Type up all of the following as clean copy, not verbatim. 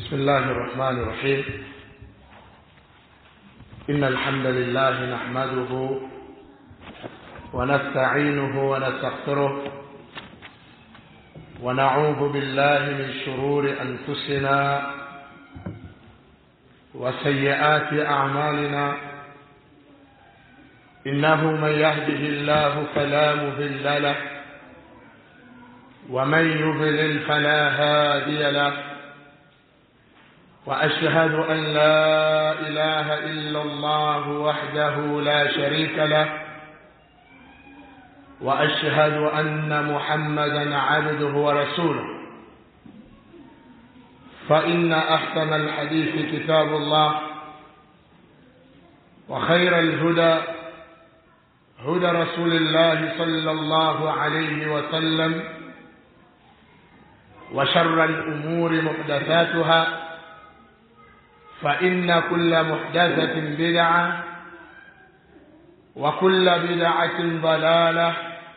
بسم الله الرحمن الرحيم. إن الحمد لله نحمده ونستعينه ونستغفره ونعوذ بالله من شرور أنفسنا وسيئات أعمالنا. إنه من يهده الله فلا مضل له ومن يضلل فلا هادي له. وأشهد أن لا إله إلا الله وحده لا شريك له وأشهد أن محمدا عبده ورسوله. فإن أحسن الحديث كتاب الله وخير الهدى هدى رسول الله صلى الله عليه وسلم وشر الأمور محدثاتها فإن كل محدثة بدعة وكل بدعة ضلالة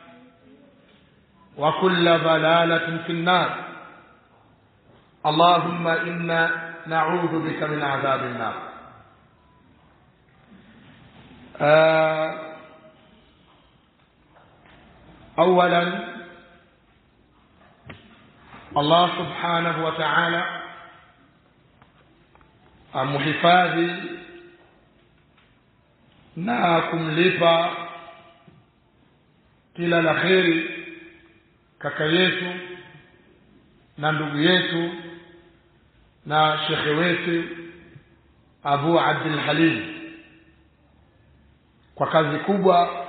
وكل ضلالة في النار. اللهم إنا نعوذ بك من عذاب النار. أولا الله سبحانه وتعالى amuhifadhi na kumlipa kila la kheri kaka yetu na ndugu yetu na shekhe wetu Abu Abdul Halim kwa kazi kubwa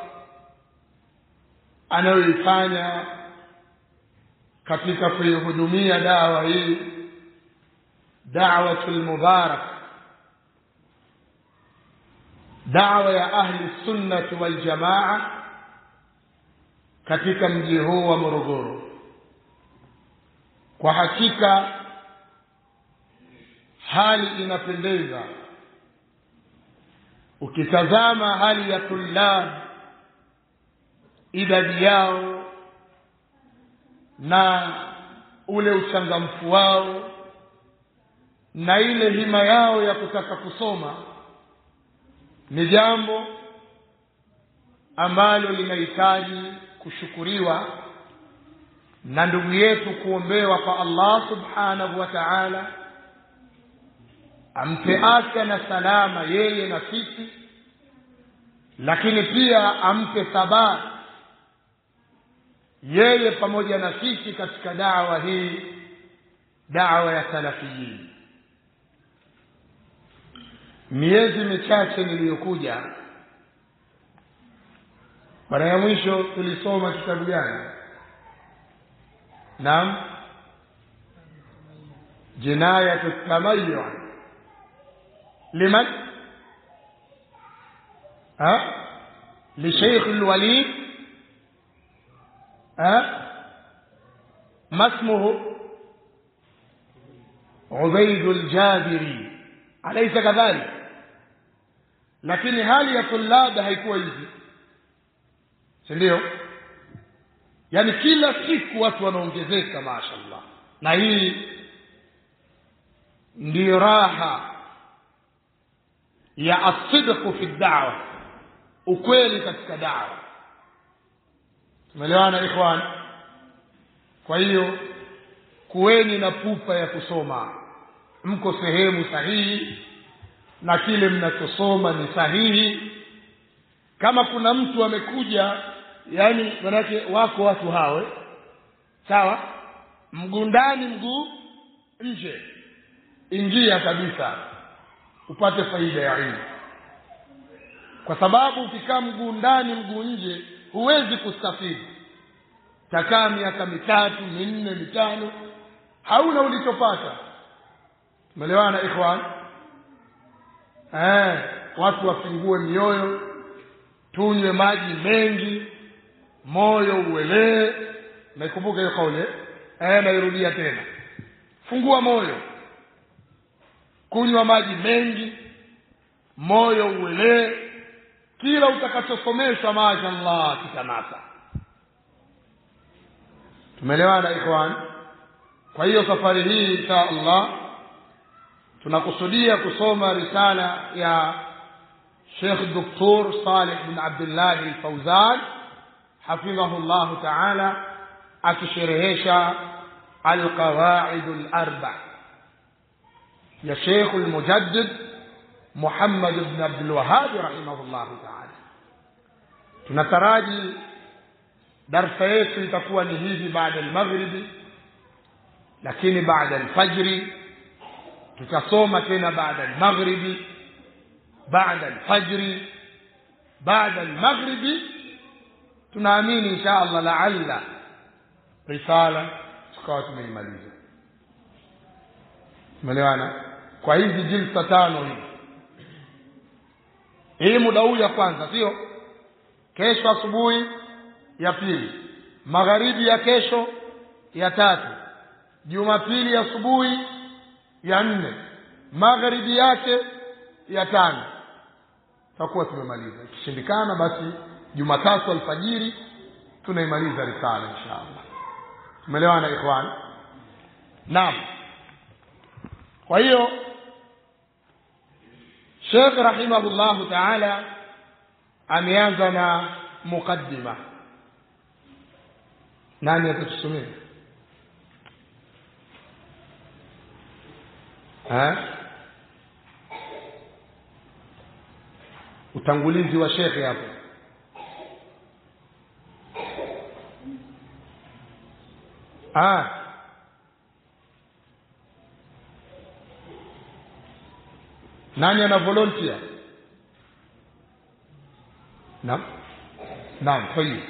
anayoifanya katika kuihudumia dawa hii, da'watul mubarak, da'wa ya ahli sunnah wal jamaa katika mji huu wa Morogoro. Kwa hakika hali inapendeza ukitazama hali ya tulab, idadi yao na ule uchangamfu wao na ile hima yao ya kutaka kusoma ni jambo ambalo linahitaji kushukuriwa na ndugu yetu kuombewa kwa Allah subhanahu wa ta'ala ampe afya na salama yeye na sisi, lakini pia ampe thabati yeye pamoja na sisi katika da'wa hii, da'wa ya salafiyin. Miezi michache niliyokuja, mara ya mwisho tulisoma kitabu gani? Naam, Jinayatu Tamayyun liman لشيخ الوليد ما اسمه عبيد الجابري أليس كذلك؟ lakini hali ya tulaba haikuwa hivi, si ndio? Yani kila siku watu wanaongezeka mashaallah, na hii ndio raha ya asidq fi da'wa, ukweli katika da'wa. Tumeelewana ikhwan? Kwa hiyo kuweni na pupa ya kusoma, mko sehemu sahihi na kile mnachosoma ni sahihi. Kama kuna mtu amekuja, yani manake wako watu hawe sawa, mguu ndani mguu nje, ingia kabisa upate faida ya ilmu, kwa sababu ukikaa mguu ndani mguu nje huwezi kustafidi. Takaa miaka 3, 4, 5 hauna ulichopata. Umeelewana ikhwan? Watu wafungue mioyo, tunywe maji mengi, moyo uelee. Naikumbuka hiyo kauli, nairudia tena. Fungua moyo, kunywa maji mengi, moyo uelee, kila utakachosomeshwa mashaallah kitanasa. Tumeelewana ikhwan? Kwa hiyo safari hii insha Allah tunakusudia kusoma risala ya Sheikh Dr. Salih bin Abdullah al-Fawzan hafidhahullah ta'ala, akisherehesha al-qawaid al-arba' ya Sheikh al-Mujaddid Muhammad ibn Abdul Wahhab rahimahullah ta'ala. Tunataraji darasa yetu itakuwa ni hivi baada al-maghribi, lakini baada al-fajri tutasoma tena baada al-maghribi, baada al-fajri, baada al-maghribi. Tunaamini insha Allah la'alla risala tukawa tumeimaliza. Umeelewana? Kwa hizi jilsa 5 hizi. Hii muda huu ya kwanza, sio? Kesho asubuhi ya pili, magharibi ya kesho ya tatu, Jumapili asubuhi ya 4, magharibi yake ya 5. Tutakuwa tumemaliza. Ikishindikana basi Jumatatu alfajiri tunaimaliza risala inshallah. Tumeelewana ikhwan? Naam. Kwa hiyo Sheikh rahimahullah ta'ala ameanza na mukaddima. Nani atatusomea? Utangulizi wa Sheikh hapo. Nani ana volunteer? Naam. Naam, طيب.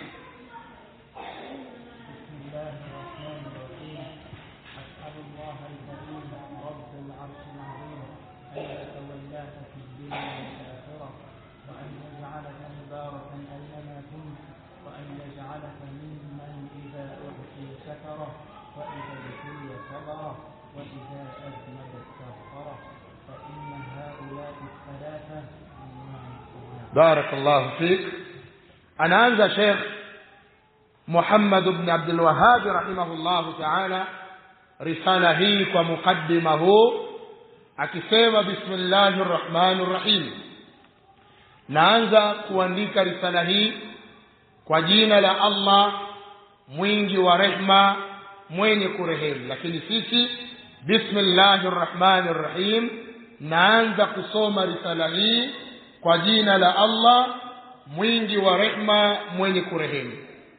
بارك الله فيك. أنا أنزل شيخ محمد بن عبد الوهاب رحمه الله تعالى رسالة هي ومقدمه akisema bismillahir rahmanir rahim. Naanza kuandika risala hii kwa jina la Allah mwingi wa rehma mwenye kurehemu. Lakini sisi bismillahir rahmanir rahim, naanza kusoma risala hii kwa jina la Allah mwingi wa rehma mwenye kurehemu.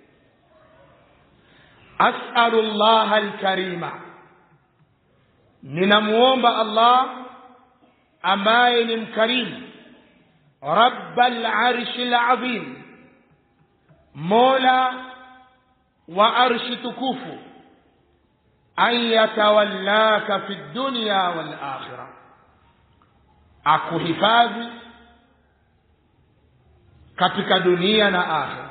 As'alullah al-karima, ninamuomba Allah ambaye ni mkarimu, rabbal arshil azim, mola wa arshi tukufu, an yatawallaka fi dunya wal akhirah, akuhifadhi katika dunia na akhira,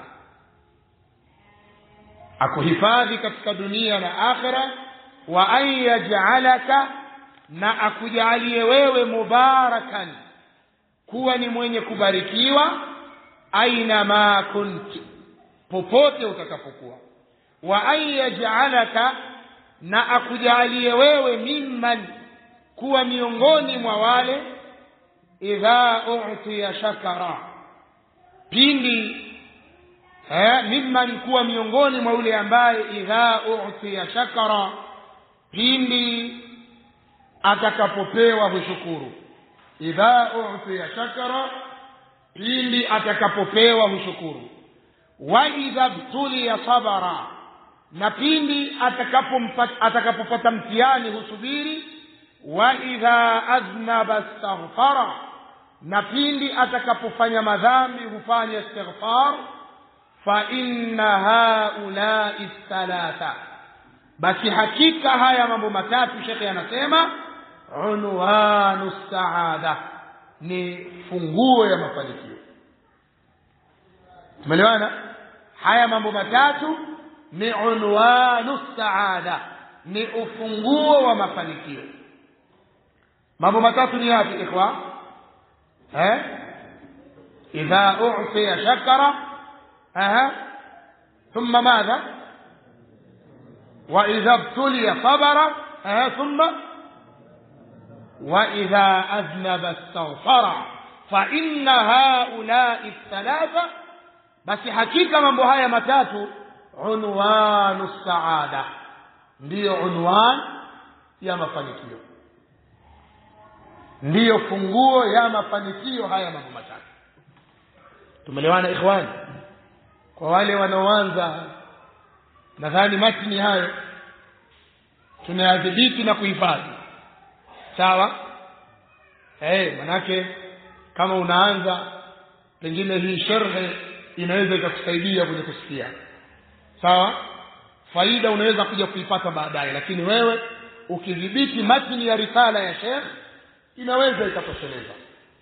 akuhifadhi katika dunia na akhira, wa an yaj'alaka, na akujalie wewe mubarakan, kuwa ni mwenye kubarikiwa, aina ma kunti, popote utakapokuwa, wa an yaj'alaka, na akujalie wewe mimman, kuwa miongoni mwa wale idha u'tiya shakara, pindi mimman, kuwa miongoni mwa yule ambaye idha u'tiya shakara, pindi atakapopewa hushukuru. Idha u'tiya shakara, pindi atakapopewa hushukuru. Wa idha btuliya sabara, na pindi atakapopata mtihani husubiri. Wa idha aznaba astaghfara, na pindi atakapofanya madhambi hufanya istighfar. Fa inna haula'i thalatha, basi hakika haya mambo matatu Sheikh anasema unwanu saada, ni funguo ya mafanikio. Tumeelewana? Haya mambo matatu ni unwanu saada, ni ufunguo wa mafanikio. Mambo matatu ni yapi ikhwa? idha u'tiya shakara, ثم ماذا؟ وإذا ابتلي صبر، ثم wa idha aznaba astaghfara fa inna haula'i thalatha, basi hakika mambo haya matatu unwanu saada, ndiyo unwan ya mafanikio, ndiyo funguo ya mafanikio haya mambo matatu. Tumeelewana ikhwan? Kwa wale wanaoanza, nadhani matini hayo tunayadhibiti na kuhifadhi, sawa? Manake kama unaanza, pengine hii sharh inaweza ikakusaidia kwenye kusikia, sawa? Faida unaweza kuja kuipata baadaye, lakini wewe ukidhibiti matini ya risala ya Sheikh inaweza ikatosheleza,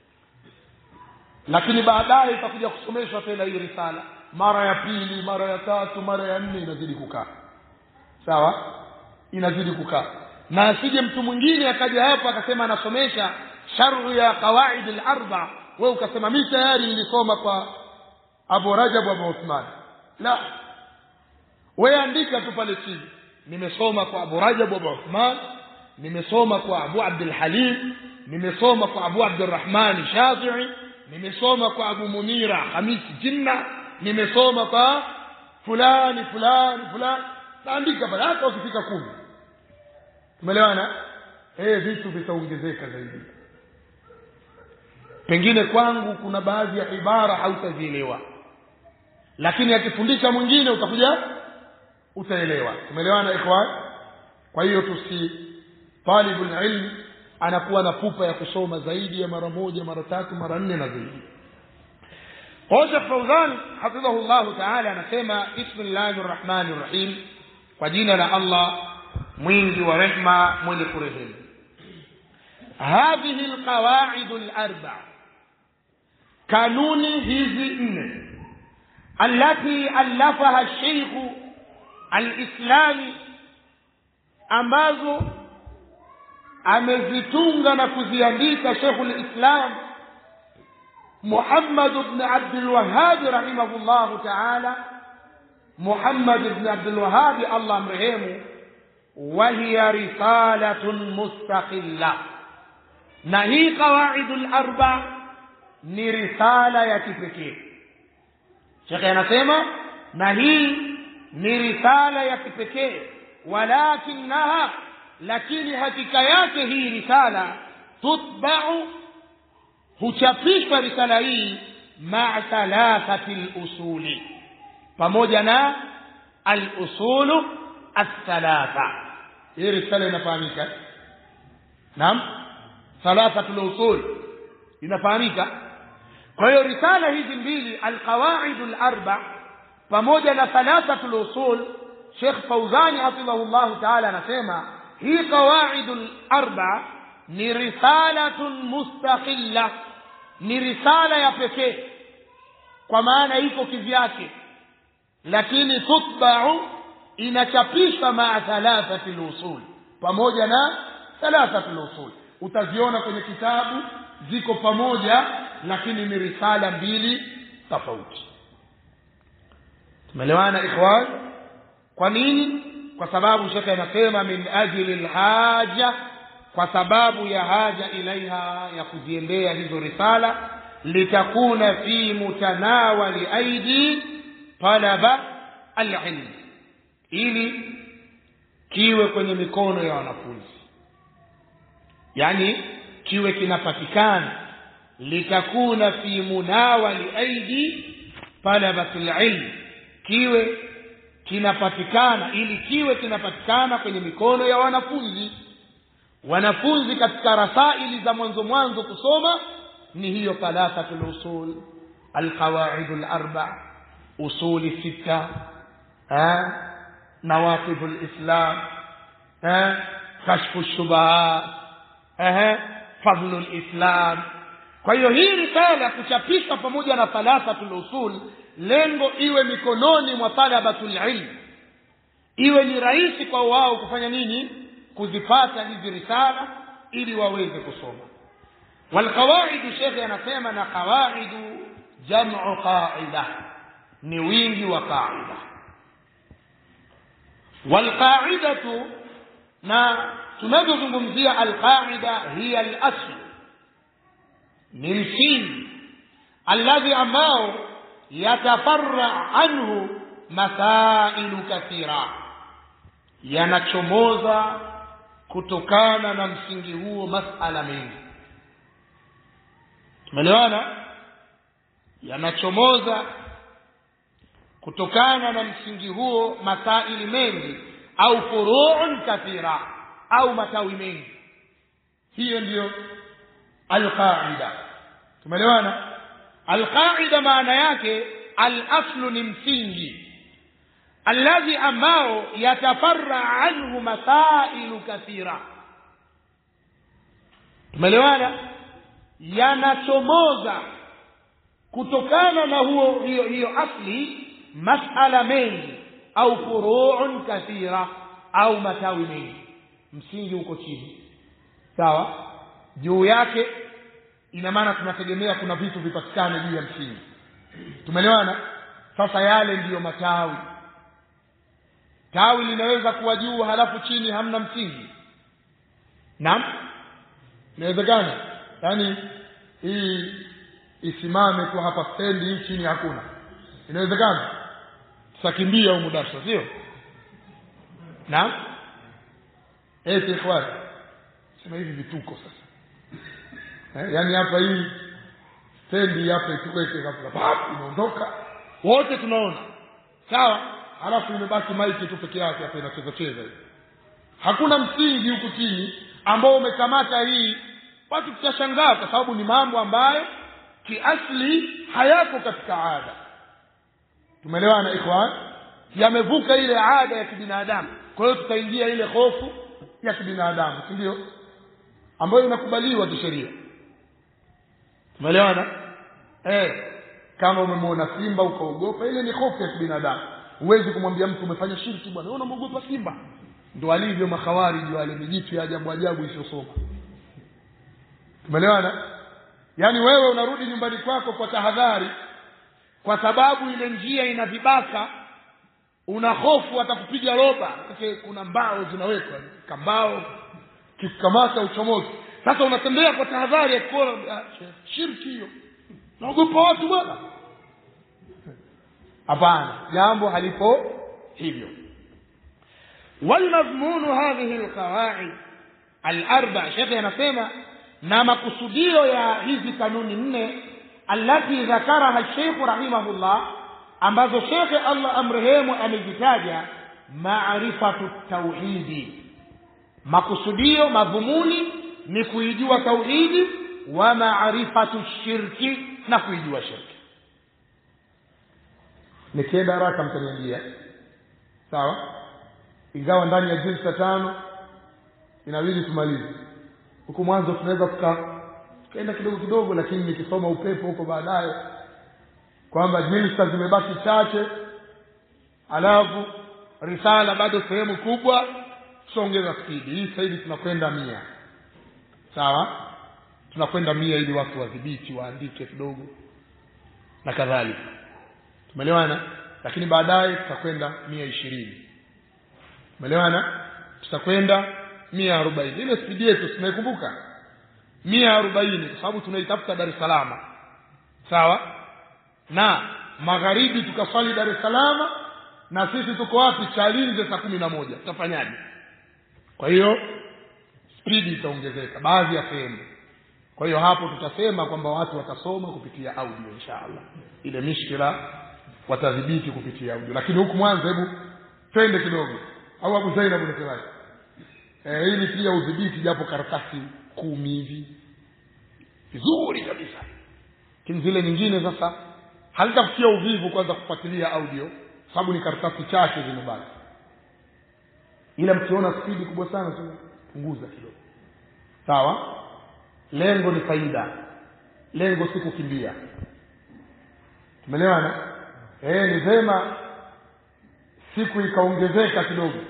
lakini baadaye itakuja kusomeshwa tena hii risala mara ya pili, mara ya tatu, mara ya nne, inazidi kukaa, sawa? Inazidi kukaa. Na asije mtu mwingine akaja hapa akasema anasomesha sharh ya qawaid al-arba, wewe ukasema mimi tayari nilisoma kwa Abu Rajab wa Abu Uthman. La, wewe andika tu pale chini, nimesoma kwa Abu Rajab wa Abu Uthman, nimesoma kwa Abu Abdul Halim, nimesoma kwa Abu Abdurrahman Shafi'i, nimesoma kwa Abu Munira Khamis Jinna, nimesoma kwa fulani fulani fulani. Andika pale hata ukifika 10. Tumeelewana? Vitu vitaongezeka zaidi. Pengine kwangu kuna baadhi ya ibara hautazielewa, lakini akifundisha mwingine utakuja utaelewa. Tumeelewana ikhwan? Kwa hiyo talibul ilm anakuwa na pupa ya kusoma zaidi ya mara moja, mara tatu, mara nne na zaidi. Sheikh Fawzan hafidhahullah ta'ala anasema bismillahir rahmanir rahim, kwa jina la Allah mwingi wa rehma mwenye kurehemu. Hadhihi alqawaid alarba, kanuni hizi 4 allati alafaha ash-shaykh al-islami, ambazo amezitunga na kuziandika Sheikh al-Islam Muhammad ibn Abdul Wahhab rahimahullah ta'ala, Muhammad ibn Abdul Wahhab Allah amrehemu. Wa hiya risalatun mustaqilla, na hii qawaidul arba ni risala ya kipekee. Sheikh anasema na hii ni risala ya kipekee, walakinaha, lakini hakika yake hii risala tutba'u, huchapishwa risala hii ma'a thalathati al-usuli, pamoja na al-usulu الثلاثه. hii risala inafahamika? Naam, thalathatu al-usul inafahamika. Kwa hiyo risala hizi mbili, al-qawaid al-arba pamoja na thalathatu al-usul, Sheikh Fawzani hafidhahullah ta'ala anasema hii qawaid al-arba ni risalatun mustaqilla, ni risala ya pekee, kwa maana iko kivyake, lakini tutba'u, inachapishwa maa thalathati al-usul, pamoja na thalathati al-usul. Utaziona kwenye kitabu ziko pamoja, lakini ni risala mbili tofauti. Tumeelewana ikhwan? Kwa nini? Kwa sababu Sheikh anasema min ajli al-haja, kwa sababu ya haja ilaiha, ya kuziendea hizo risala, litakuna fi mutanawali aidi talaba al-ilm, ili kiwe kwenye mikono ya wanafunzi, yani kiwe kinapatikana, litakuna fi munawali aidi talabatul ilm, kiwe kinapatikana, ili kiwe kinapatikana kwenye mikono ya wanafunzi. Wanafunzi katika rasaili za mwanzo kusoma ni hiyo thalathatul usul, alqawaidul arba, usuli sita, nawaqidul islam, kashfu shubahat, fadlul islam. Kwa hiyo hii risala kuchapishwa pamoja na thalathatul usul, lengo iwe mikononi mwa talabatul ilm, iwe ni rahisi kwa wao kufanya nini? Kuzipata hizi risala ili waweze kusoma. Wal qawaid, Sheikh anasema, na qawaid jam'u qaida, ni wingi wa qaida. Wal qaidatu, na tunazungumzia alqaida hiya al-asl ni msingi alladhi ambao yatafarra anhu masailu kathira, yanachomoza kutokana na msingi huo masala mengi. Tumeelewana? Yanachomoza kutokana na msingi huo masaili mengi au furu'un kathira au matawi mengi. Hiyo ndio alqaida. Tumeelewana? Alqaida maana yake al-aslu ni msingi alladhi ambao yatafarra anhu masailu kathira. Tumeelewana? Yanachomoza kutokana na hiyo asli masala mengi au furu'un kathira au matawi mengi. Msingi uko chini, sawa? Juu yake ina maana tunategemea kuna vitu vipatikane juu ya msingi. Tumeelewana? Sasa yale ndiyo matawi. Tawi linaweza kuwa juu halafu chini hamna msingi. Naam? Inawezekana? Yaani hii isimame tu hapa stendi, hii chini hakuna. Inawezekana? Tutakimbia huko darasa, sio? Naam? Ikhwan, sema hivi vituko sasa. Yaani hapa hii stendi hapa tuweke hapa inaondoka wote tunaona, sawa? Halafu imebaki maiki tu peke yake hapa inacheza cheza hivi. Hakuna msingi huku chini ambao umekamata hii. Watu tutashangaa kwa sababu ni mambo ambayo kiasli hayako katika ada. Tumeelewana ikhwan? Yamevuka ile ada ya kibinadamu. Kwa hiyo tutaingia ile hofu ya kibinadamu, ndio ambayo inakubaliwa kisheria. Tumeelewana? Kama umemwona simba ukaogopa, ile ni hofu ya kibinadamu. Huwezi kumwambia mtu umefanya shirki bwana, wewe unaogopa simba. Ndio alivyo makhawariji wale, mijitu ya ajabu ajabu isiyosoma. Tumeelewana? Yaani wewe unarudi nyumbani kwako kwa tahadhari kwa sababu ile njia ina vibaka, una hofu atakupiga roba. Kuna mbao zinawekwa, kambao kikamata uchomozi. Sasa unatembea kwa tahadhari ya kuona shirki hiyo. Naogopa watu bwana. Hapana, jambo halipo hivyo. والمضمون هذه القواعد الاربع، شيخ anasema na makusudio ya hizi kanuni nne allati dhakaraha Sheikh rahimahullah, ambazo Sheikh Allah amrehemu amezitaja, maarifatu tauhidi. Makusudio, madhumuni ni kuijua tauhidi, wa maarifatu shirki, na kuijua shirki. Nikienda haraka mtaniambia, sawa? Ingawa ndani ya jilsa 5 inabidi tumalize. Huko mwanzo tunaweza tukaenda kidogo kidogo, lakini nikisoma upepo huko baadaye kwamba jilsa zimebaki chache, alafu risala bado sehemu kubwa, tuongeza spidi. Hii sasa hivi tunakwenda 100. Sawa? Tunakwenda 100 ili watu wadhibiti, waandike kidogo na kadhalika. Tumeelewana? Lakini baadaye tutakwenda 120. Tumeelewana? Tutakwenda 140. Ile spidi yetu tunaikumbuka. 140 kwa sababu tunaitafuta Dar es Salaam. Sawa? Na magharibi tukaswali Dar es Salaam, na sisi tuko wapi? Chalinze saa 11. Tutafanyaje? Kwa hiyo spidi itaongezeka baadhi ya sehemu. Kwa hiyo hapo tutasema kwamba watu watasoma kupitia audio inshallah. Ile mishkila watadhibiti kupitia audio. Lakini huku mwanzo hebu twende kidogo. Au Abu Zainab unasemaje? Hili pia udhibiti japo karatasi 10 hivi. Vizuri kabisa. Lakini zile nyingine sasa halitakutia uvivu kwanza kufuatilia audio, sababu ni karatasi chache zimebaki. Ila mkiona spidi kubwa sana punguza kidogo. Sawa? Lengo ni faida. Lengo si kukimbia. Tumeelewana? Ni vema siku ikaongezeka kidogo.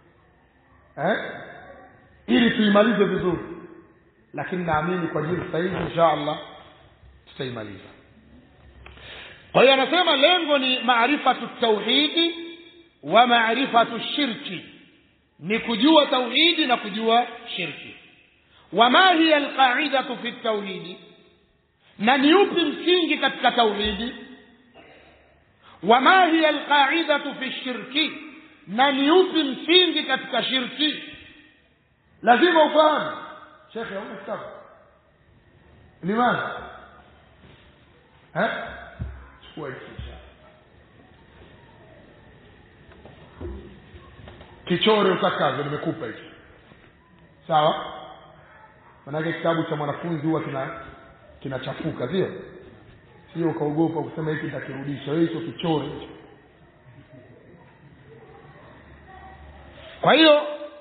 Ili tuimalize vizuri. Lakini naamini kwa jinsi sahihi inshallah tutaimaliza. Kwa hiyo anasema lengo ni maarifatu tauhidi wa maarifatu shirki. ni kujua tauhidi na kujua shirki. Wama hiya alqa'idatu fi tauhidi, na ni upi msingi katika tauhidi. Wama hiya alqa'idatu fi shirki, na ni upi msingi katika shirki. Lazima ufahamu. Sheikh hauna kitabu limaza chukua kisha kichore utakavyo, nimekupa hicho sawa. Maana kitabu cha mwanafunzi huwa kinachafuka, sio ukaogopa kusema hiki nitakirudisha. Wewe hicho kichore hicho. Kwa hiyo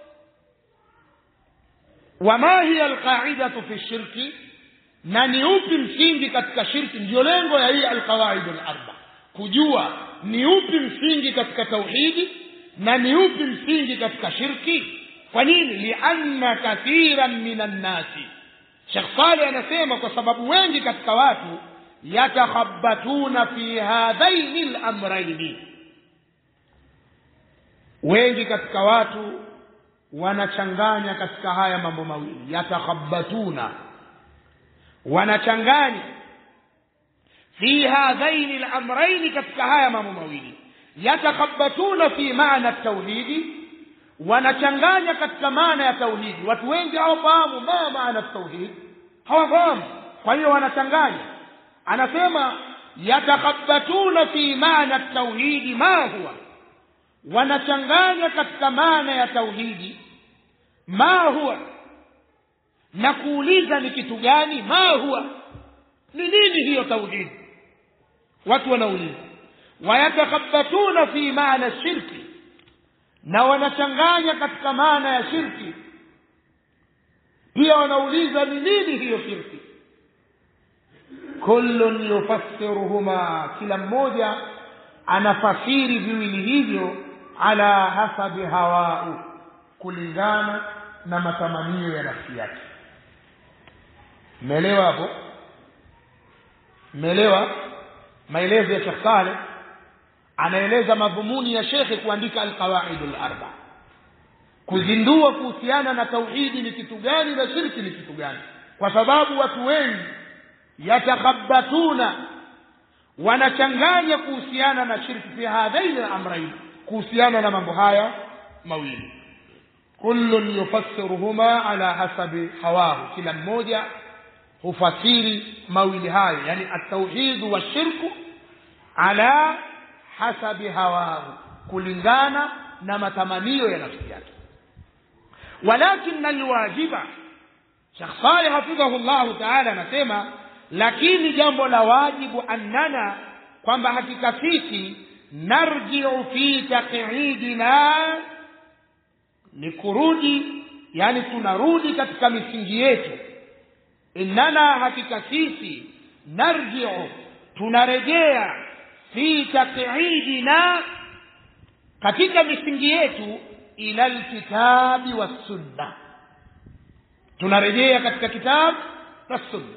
wama hiya alqa'idatu fi shirki, na ni upi msingi katika shirki. Ndio lengo ya hii alqawaid al-arba, kujua ni upi msingi katika tauhidi na ni upi msingi katika shirki. Kwa nini? Lianna kathiran minan nasi, Sheikh Saleh anasema kwa sababu wengi katika watu yatakhabbatuna fi hadhaini al-amrayn, wengi katika watu wanachanganya katika haya mambo mawili. Yatakhabbatuna, wanachanganya fi hadhaini al-amrayn, katika haya mambo mawili. Yatakhabbatuna fi maana at-tauhid, wanachanganya katika maana ya tauhidi. Watu wengi hawafahamu maana at-tauhid, hawafahamu, kwa hiyo wanachanganya. Anasema yatakhabbatuna fi maana at-tauhid ma huwa, wanachanganya katika maana ya tauhidi. Ma huwa, na kuuliza ni kitu gani. Ma huwa, ni nini hiyo tauhidi? Watu wanauliza. Wayatakhabbatuna fi maana shirki, na wanachanganya katika maana ya shirki pia, wanauliza ni nini hiyo shirki. Kullun yufassiruhuma, kila mmoja anafasiri viwili hivyo ala hasabi hawau, kulingana na matamanio ya nafsi yake. Umeelewa hapo? Umeelewa maelezo ya Sheikh Saleh? Anaeleza madhumuni ya Sheikh kuandika alqawaid al-arba, kuzindua kuhusiana na tauhidi ni kitu gani na shirki ni kitu gani. Kwa sababu watu wengi yatakhabbatuna, wanachanganya kuhusiana na shirki fi hadhaini al-amrayn, kuhusiana na mambo haya mawili. Kullun yufassiruhuma ala hasabi hawahu, kila mmoja hufasiri mawili hayo, yani at-tauhid wa shirku ala hasabi hawahu, kulingana na matamanio ya nafsi yake. Walakin alwajiba, Sheikh Saleh hafidhahu Allah ta'ala anasema, lakini jambo la wajibu, annana, kwamba hakika sisi, narji'u fi taq'idina, ni kurudi, yani tunarudi katika misingi yetu. Innana, hakika sisi, narji'u, tunarejea, fi taq'idina, katika misingi yetu, ila alkitabi was sunna, tunarejea katika kitabu na sunna.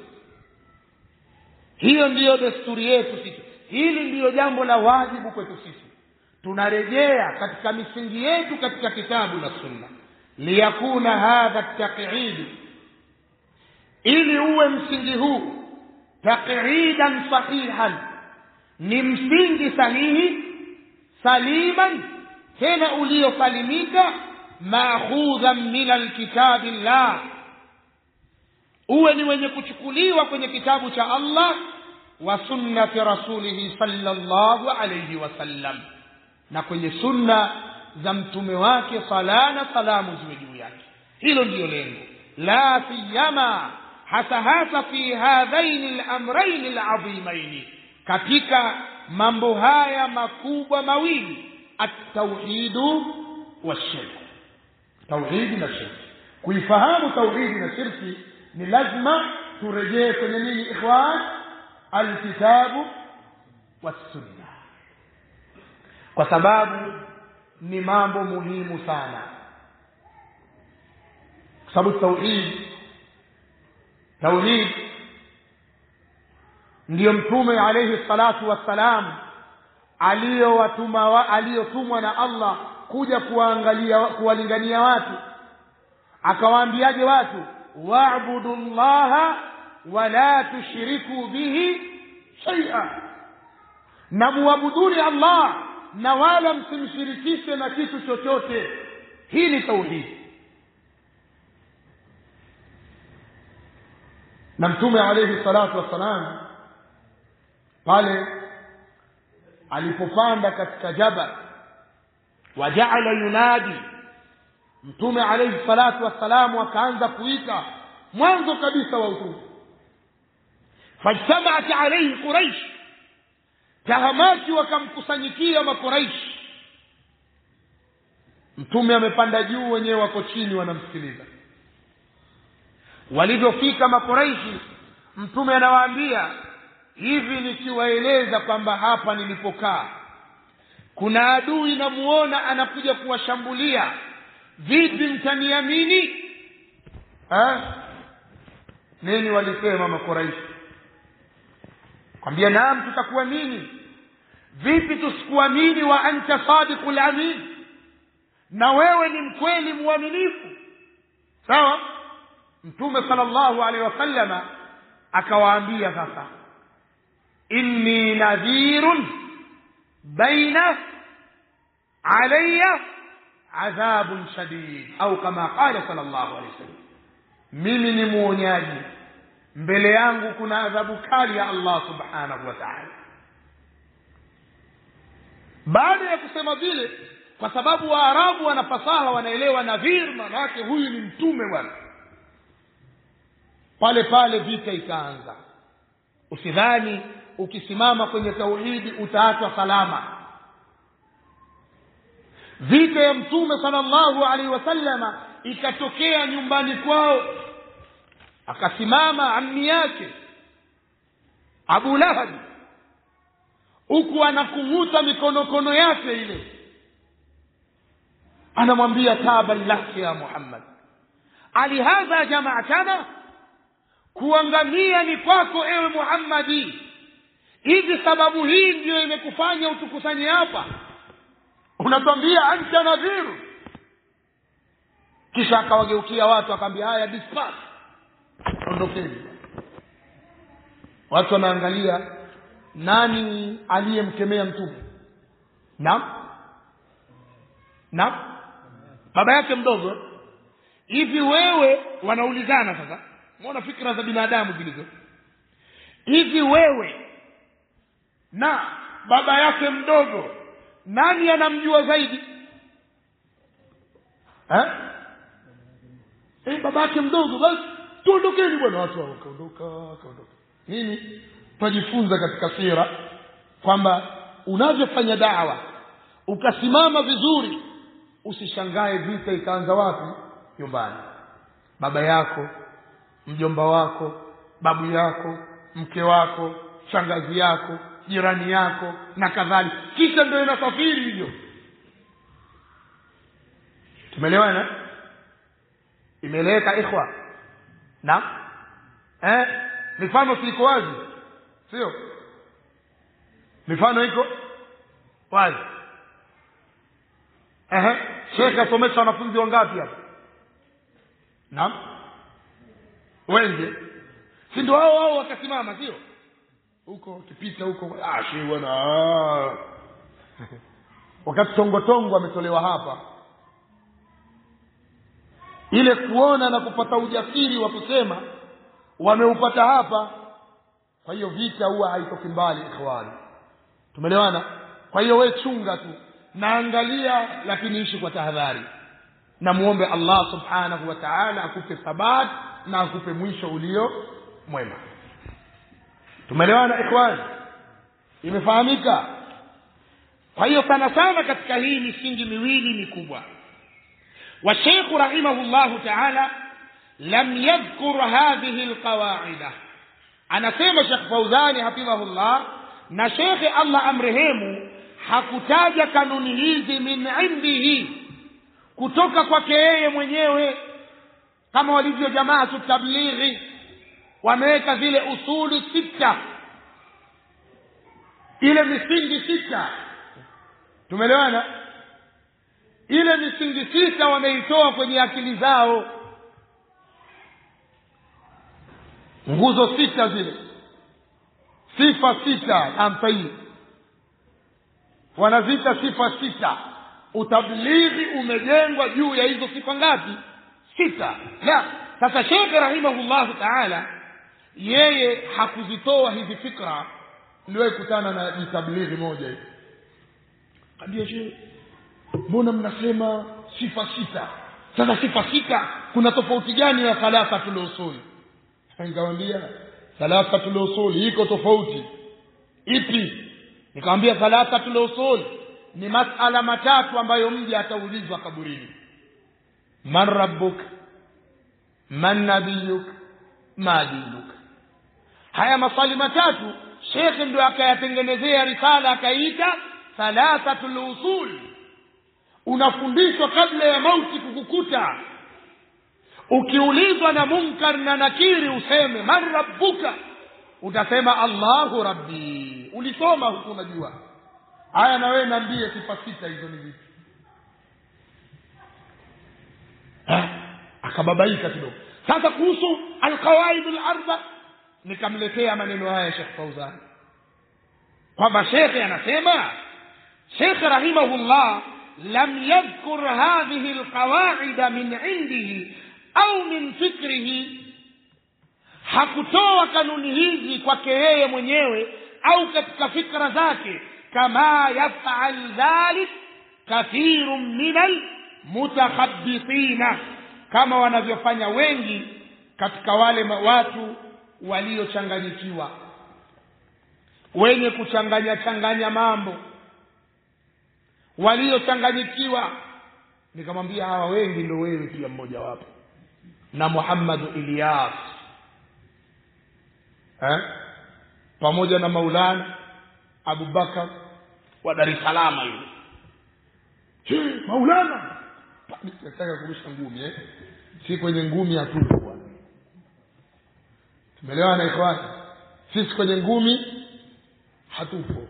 Hiyo ndiyo desturi yetu sisi, hili ndiyo jambo la wajibu kwetu sisi. Tunarejea katika misingi yetu katika kitabu na sunna. Liyakuna hadha at-taq'id, ili uwe msingi huu taq'idan sahihan, ni msingi sahihi, saliman, tena uliosalimika, ma'khudhan min alkitabillah, uwe ni wenye kuchukuliwa kwenye kitabu cha Allah wa sunnati rasulih sallallahu alayhi wasallam, na kwenye sunna za mtume wake, sala na salamu ziwe juu yake. Hilo ndio lengo. La siyama, hasa fi hadhaini al-amrayn al-azimain, katika mambo haya makubwa mawili, at-tauhid wash-shirk, tauhidi na shirki. Kuifahamu tauhidi na shirki ni lazima turejee kwenye nini ikhwan? Alkitabu was-sunna, kwa sababu ni mambo muhimu sana. Kwa sababu tauhid ndio mtume alayhi salatu wassalam aliyotumwa na Allah kuja kuwalingania watu, akawaambiaje watu? wa'budullaha wa la tushriku bihi shay'a, na muabuduni Allah na wala msimshirikishe na kitu chochote. Hii ni tauhid. Na Mtume alayhi salatu wassalam pale alipopanda katika jabal, waja'ala yunadi, Mtume alayhi salatu wassalam akaanza kuita mwanzo kabisa wa utume. Fajtama'at alayhi Quraish, tahamaki wakamkusanyikia makuraish. Mtume amepanda juu, wenyewe wako chini wanamsikiliza. Walivyofika makuraishi, Mtume anawaambia hivi, nikiwaeleza kwamba hapa nilipokaa kuna adui namuona anakuja kuwashambulia, vipi mtaniamini? Nini walisema makuraishi? Kwambia naam, tutakuamini. Vipi tusikuamini wa anta sadiqul amin, na wewe ni mkweli muaminifu? Sawa. Mtume sallallahu alaihi wasallama akawaambia sasa, inni nadhirun baina alayya adhabun shadid, au kama qala sallallahu alaihi wasallam, mimi ni muonyaji, mbele yangu kuna adhabu kali ya Allah subhanahu wa ta'ala. Baada ya kusema vile, kwa sababu Waarabu wana fasaha, wanaelewa nadhir maana yake huyu ni mtume bwana, pale pale vita ikaanza. Usidhani ukisimama kwenye tauhidi utaachwa salama. Vita ya Mtume sallallahu alaihi wasallama ikatokea nyumbani kwao. Akasimama ammi yake Abu Lahab, huku anakung'uta mikono yake ile, anamwambia taban laki ya Muhammad, alihadha jama'atana, kuangamia ni kwako ewe Muhammadi, hivi sababu hii ndio imekufanya utukusanye hapa? Unatwambia anta nadhiru. Kisha akawageukia watu akamwambia, haya disperse, ondokeni. Watu wanaangalia nani aliyemkemea Mtume. Naam, baba yake mdogo. Hivi wewe, wanaulizana sasa, muona fikra za binadamu zilizo hivi, wewe na baba yake mdogo, nani anamjua zaidi? Baba yake mdogo. Basi tuondokeni bwana. Watu wakaondoka. Nini tujifunza katika sira? Kwamba unavyofanya da'wa ukasimama vizuri, usishangae vita ikaanza wapi? Nyumbani. Baba yako, mjomba wako, babu yako, mke wako, shangazi yako, jirani yako na kadhalika, kisha ndio inasafiri hivyo. Tumeelewana? Imeleka ikhwa? Na mifano iko wazi, sio? Mifano iko wazi. Sheikh asomesha wanafunzi wangapi hapa? Naam, wengi. Si ndio hao wakasimama, sio? Huko kipita huko, shehe bwana, wakati tongo ametolewa hapa, ile kuona na kupata ujasiri wa kusema wameupata hapa. Kwa hiyo vita huwa haitoki mbali ikhwani. Tumeelewana? Kwa hiyo wewe chunga tu, naangalia, lakini ishi kwa tahadhari, na muombe Allah subhanahu wa ta'ala akupe thabat na akupe mwisho ulio mwema. Tumeelewana ikhwani? Imefahamika? Kwa hiyo sana katika hii misingi miwili mikubwa. Wa Sheikh rahimahullahu ta'ala lam yadhkur hadhihi alqawaida. Anasema Sheikh Fauzani hafidhahullah, na Sheikh Allah amrehemu, hakutaja kanuni hizi min indihi, kutoka kwake yeye mwenyewe, kama walivyo jamaa tablighi wameweka zile usuli sita, ile misingi sita. Tumeelewana? ile misingi sita wameitoa kwenye akili zao, nguzo sita zile, sifa sita ampai wanazita sifa sita. Utablighi umejengwa juu ya hizo sifa ngapi? Sita. Na sasa Sheikh rahimahullah ta'ala yeye hakuzitoa hizi fikra. Niliwahi kutana na tablighi moja hivi, ambia Sheikh, mbona mnasema sifa sita? Sasa sifa sita kuna tofauti gani na thalathatul usul? Nikamwambia thalathatul usul iko tofauti ipi? Nikamwambia thalathatul usul ni masala matatu ambayo mja ataulizwa kaburini: man rabbuk, man nabiyuk, ma dinuk. Haya maswali matatu Sheikh ndio akayatengenezea risala akaita thalathatul usul. Unafundishwa kabla ya mauti kukukuta. Ukiulizwa na munkar na nakiri useme man rabbuka, utasema Allahu rabbi. Ulisoma huko unajua. Haya na wewe niambie sifa sita hizo ni vipi? Akababaika kidogo. Sasa kuhusu alqawaid alarba nikamletea maneno haya Sheikh Fauzan. Kwamba Sheikh anasema, Sheikh rahimahullah lam yadhkur hadhihi alqawaid min indihi au min fikrihi, hakutoa kanuni hizi kwake yeye mwenyewe au katika fikra zake, kama yaf'al dhalik kathirun minal mutakhabbitina, kama wanavyofanya wengi katika wale watu waliochanganyikiwa, wenye kuchanganya mambo, waliochanganyikiwa. Nikamwambia hawa wengi ndio wewe pia mmoja wapo, na Muhammad Ilyas pamoja na Maulana Abu Bakar wa Dar es Salaam yule. Maulana nataka kurusha ngumi si kwenye ngumi hatupo bwana. Tumeelewana ikhwan? Sisi kwenye ngumi hatupo.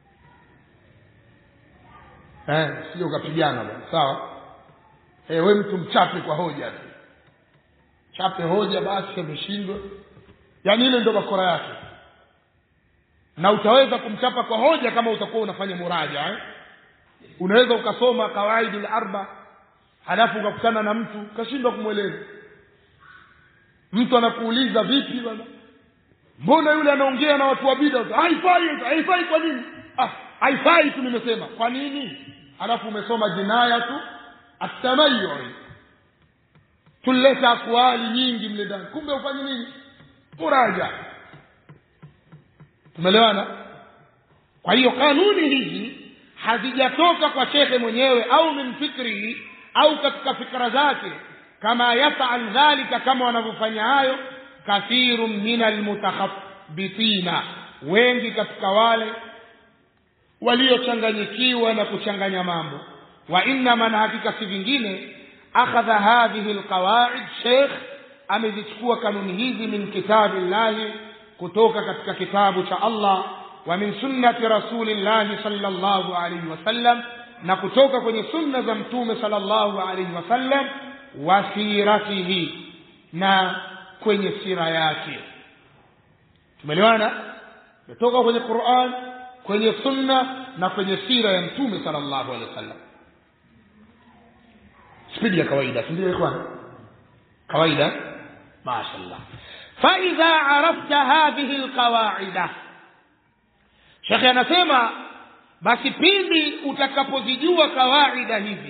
Sio kapigana bwana, sawa? Wewe mtu mchape kwa hoja tu. Chape hoja basi ameshindwa. Yaani ile ndio bakora yake. Na utaweza kumchapa kwa hoja kama utakuwa unafanya muraja. Unaweza ukasoma kawaidul arba halafu ukakutana na mtu kashindwa kumueleza. Mtu anakuuliza vipi bwana? Mbona yule anaongea na watu wa bid'a? Haifai kwa nini? Haifai tu nimesema. Kwa nini? Halafu umesoma jinaya tu at-tamayyuz. Tuleta akwali nyingi mle ndani. Kumbe ufanye nini? Muraja. Tumeelewana? Kwa hiyo kanuni hizi hazijatoka kwa shekhe mwenyewe au min fikri au katika fikra zake, kama yaf'al dhalika, kama wanavyofanya hayo kathirun minal mutakhabbitina, wengi katika wale waliochanganyikiwa na kuchanganya mambo. Wa inna man, hakika si vingine, akhadha hadhihi alqawaid, sheikh amezichukua kanuni hizi min kitabillahi, kutoka katika kitabu cha Allah, wa min sunnati rasulillahi sallallahu alayhi wasallam, na kutoka kwenye sunna za mtume sallallahu alayhi wasallam, wa siratihi, na kwenye sira yake. Tumeelewana? kutoka kwenye Qur'an, kwenye sunna na kwenye sira ya mtume sallallahu alayhi wasallam. Spidi ya kawaida, ndio ikhwan, kawaida. Mashaallah. Fa idha arafta hadhihi alqawaida, Sheikh anasema basi pindi utakapozijua kawaida hizi,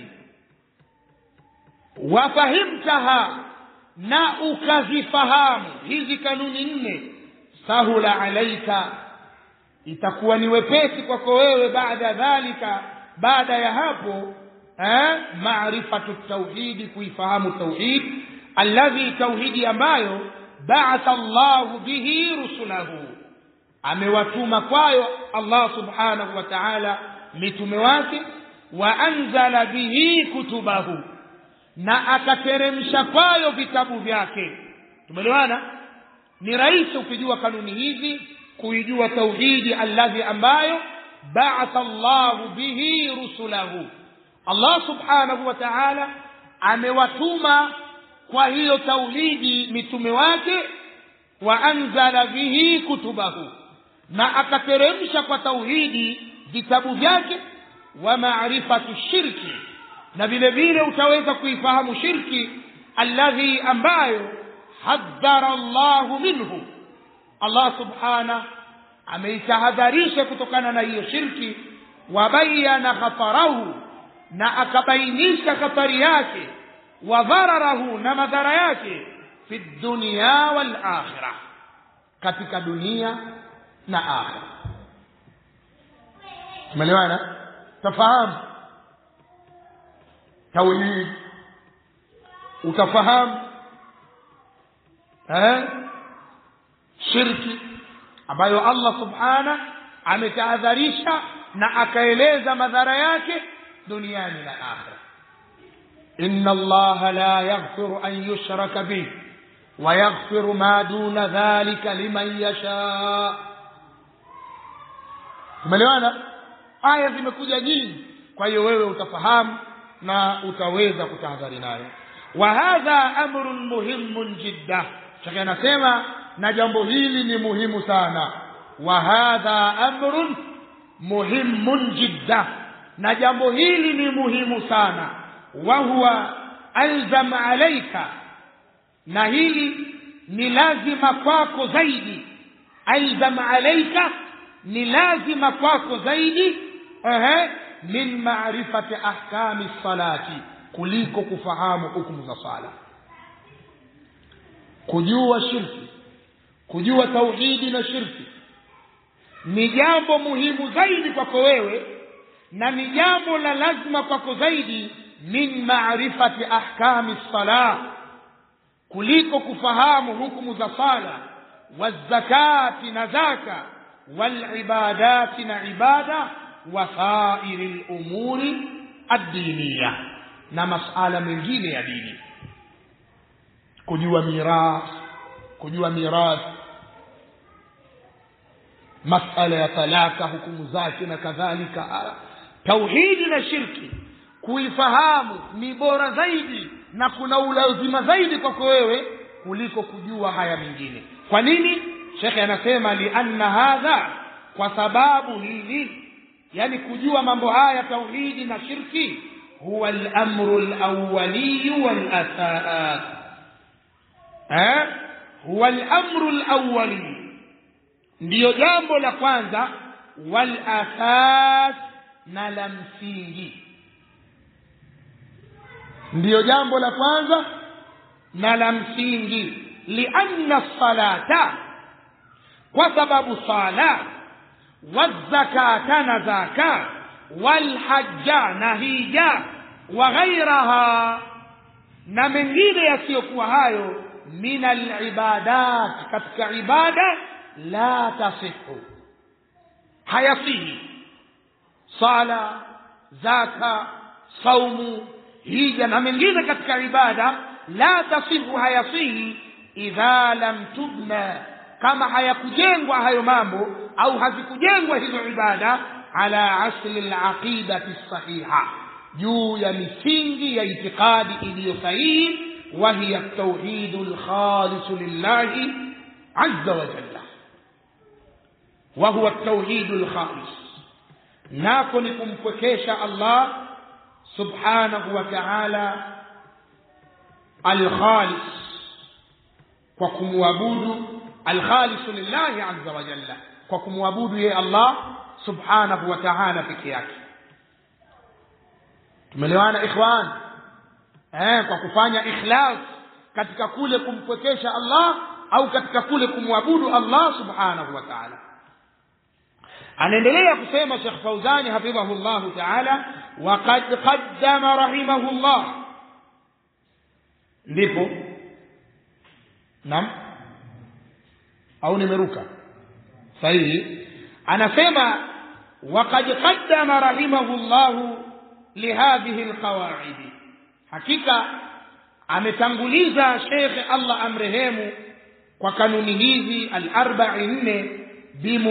wafahimtaha, na ukazifahamu hizi kanuni nne, sahula alaika, itakuwa ni wepesi kwako wewe baada dhalika, baada ya hapo, maarifatu tauhidi, kuifahamu tauhid, alladhi, tauhidi ambayo ba'atha Allahu bihi rusulahu, amewatuma kwayo Allah subhanahu wa ta'ala mitume wake, wa anzala bihi kutubahu, na akateremsha kwayo vitabu vyake. Tumeelewana? Ni rahisi ukijua kanuni hizi kuijua tauhidi alladhi ambayo ba'atha Allahu bihi rusulahu, Allah subhanahu wa ta'ala amewatuma kwa hiyo tauhidi mitume wake, wa anzala bihi kutubahu, na akateremsha kwa tauhidi vitabu vyake, wa ma'rifatu shirki, na vile vile utaweza kuifahamu shirki, alladhi ambayo hadhara Allahu minhu, Allah subhanahu ameitahadharisha kutokana na hiyo shirki, wa bayana khatarahu, na akabainisha khatari yake, wa dhararahu, na madhara yake, fi dunya wal akhirah, katika dunia na akhirah. Tumeelewana? Tafahamu tauhid, utafahamu shirki ambayo Allah subhanahu ametahadharisha na akaeleza madhara yake duniani na akhirah. inna Allah la yaghfiru an yushraka bihi wa yaghfiru ma duna dhalika liman yasha. Tumeelewana? Aya zimekuja nyingi, kwa hiyo wewe utafahamu na utaweza kutahadhari nayo. Wa hadha amrun muhimun jidda, shaka anasema na jambo hili ni muhimu sana. Wa hadha amrun muhimun jidda, na jambo hili ni muhimu sana. Wa huwa alzam alayka, na hili ni lazima kwako zaidi. Alzam alayka, ni lazima kwako zaidi min ma'rifati ahkami salati, kuliko kufahamu hukumu za sala. Kujua shirki, kujua tauhidi na shirki ni jambo muhimu zaidi kwako wewe, na ni jambo la lazima kwako zaidi min ma'rifati ahkami salah, kuliko kufahamu hukumu za sala, wazakati na zaka, walibadati na ibada, wa sairil umuri ad-diniya, na masala mengine ya dini. Kujua mirath, masala ya talaka, hukumu zake na kadhalika. Tauhidi na shirki kuifahamu ni bora zaidi na kuna ulazima zaidi kwako wewe kuliko kujua haya mengine. Kwa nini? Sheikh anasema lianna hadha, kwa sababu hili, yani kujua mambo haya tauhidi na shirki, huwa al-amru al-awwali wal-asas. Huwa al-amru al-awwali, ndiyo jambo la kwanza, wal-asas, na la msingi. Ndiyo jambo la kwanza na la msingi. Lianna salata, kwa sababu sala, wazakata na zaka, walhajja na hija, wa ghairaha, na mengine yasiyokuwa hayo, min alibadat, katika ibada, la tasihu, hayasihi. Sala, zaka, saumu, hija na mengine katika ibada, la tasihu, hayasihi, idha lam tubna, kama hayakujengwa hayo mambo au hazikujengwa hizo ibada, ala asli al-aqidati sahiha, juu ya misingi ya itikadi iliyo sahihi, wa hiya at-tauhidul khalis lillahi azza wa jalla. Wa huwa at-tauhidul khalis, nako ni kumpwekesha Allah subhanahu wa ta'ala al-khalis, kwa kumwabudu al-khalis lillahi azza wa jalla, kwa kumwabudu yeye Allah subhanahu wa ta'ala peke yake. Tumeelewana ikhwan? Kwa kufanya ikhlas katika kule kumpwekesha Allah au katika kule kumwabudu Allah subhanahu wa ta'ala. Anaendelea kusema Sheikh Fauzani hafidhahullah ta'ala, wa qad qaddama rahimahullah, ndipo naam au nimeruka sahihi. Anasema wa qad qaddama rahimahullah lihadhihi alqawaid, hakika ametanguliza Sheikh Allah amrehemu kwa kanuni hizi al-40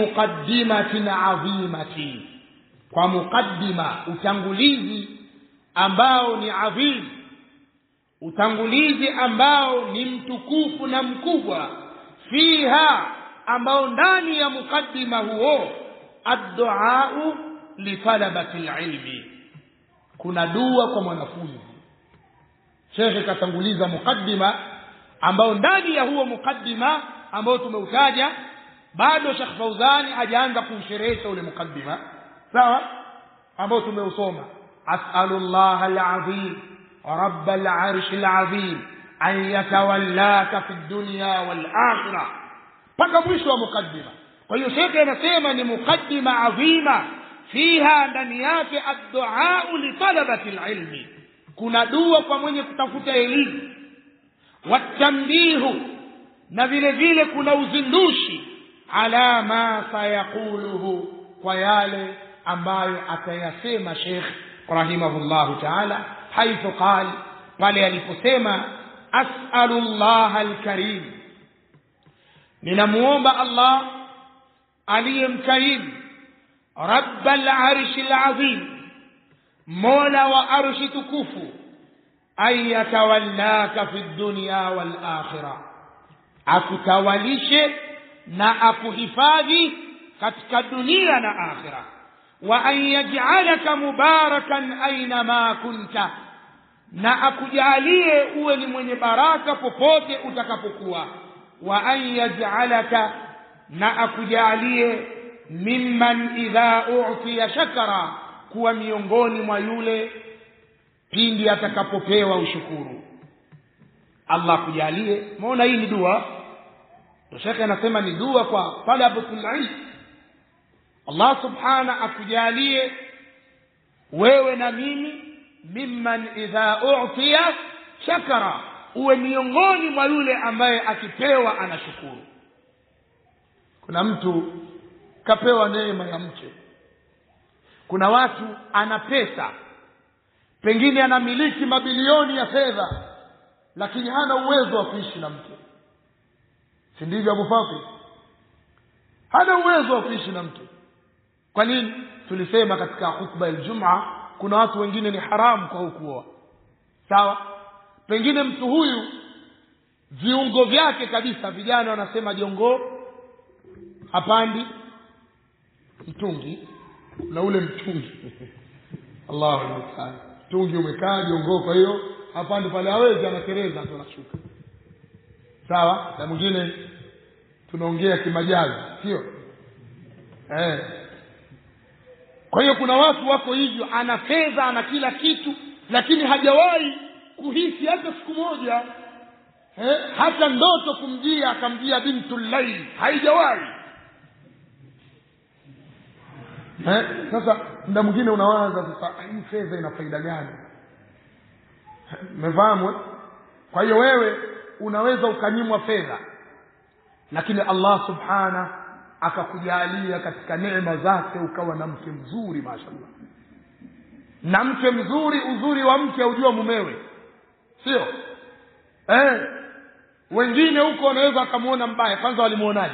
bimuqaddimatin azimatin, kwa muqaddima, utangulizi ambao ni adhim, utangulizi ambao ni mtukufu na mkubwa, fiha, ambao ndani ya mukaddima huo ad-du'a li talabati al-ilmi, kuna dua kwa mwanafunzi. Sheikh katanguliza mukaddima ambao ndani ya huo mukaddima ambao tumeutaja, bado Sheikh Fauzani hajaanza kusherehesha ule mukaddima, sawa, ambao tumeusoma. As'alullah al-azim rabb al-arsh al-azim an yatawallaka fi dunya wal akhirah, mpaka mwisho wa mukaddima. Kwa hiyo Sheikh anasema ni mukaddima adhima, fiha, ndani yake ad-du'a li talabati al-ilmi, kuna dua kwa mwenye kutafuta elimu, watambihu, na vile vile kuna uzindushi, ala ma sayaquluhu, kwa yale ambayo atayasema Sheikh rahimahullahu ta'ala, haithu qala, pale aliposema as'alullah al-karim, ninamuomba Allah aliyemkarim, rabbal arshil azim, mola wa arshi tukufu, ayatawallaka fi dunya wal akhirah, akutawalishe na akuhifadhi katika dunia na akhirah, wa an yaj'alaka mubarakan aina ma kunta, na akujalie uwe ni mwenye baraka popote utakapokuwa, wa an yaj'alaka, na akujalie mimman idha u'tiya shakara, kuwa miongoni mwa yule pindi atakapopewa ushukuru. Allah kujalie. Muona hii ni dua. Sheikh anasema ni dua kwa talabatul ilm. Allah subhana akujalie wewe na mimi mimman idha u'tiya shakara, uwe miongoni mwa yule ambaye akipewa anashukuru. Kuna mtu kapewa neema ya mke. Kuna watu ana pesa, pengine anamiliki mabilioni ya fedha, lakini hana uwezo wa kuishi na mke. Si ndivyo Abu Fafi? Hana uwezo wa kuishi na mke. Kwa nini? Tulisema katika khutba ya Ijumaa, kuna watu wengine ni haramu kwa kuoa. Sawa? Pengine mtu huyu viungo vyake kabisa, vijana wanasema jongo hapandi mtungi, na ule mtungi Allahu musta'an, mtungi umekaa jongo, kwa hiyo hapandi pale, hawezi, anatereza tu anashuka. Sawa? Na mwingine tunaongea kimajazi, sio? Kwa hiyo kuna watu wako hivyo, ana fedha, ana kila kitu, lakini hajawahi kuhisi hata siku moja hata ndoto kumjia akamjia bintul layl, haijawahi. Sasa muda mwingine unawaza sasa, hii fedha ina faida gani? Umefahamu? Kwa hiyo wewe unaweza ukanyimwa fedha, lakini Allah subhana akakujalia katika neema zake ukawa na mke mzuri, mashaallah. Na mke mzuri, uzuri wa mke ujua mumewe, sio? Wengine huko wanaweza kumuona mbaya, kwanza walimuonaje?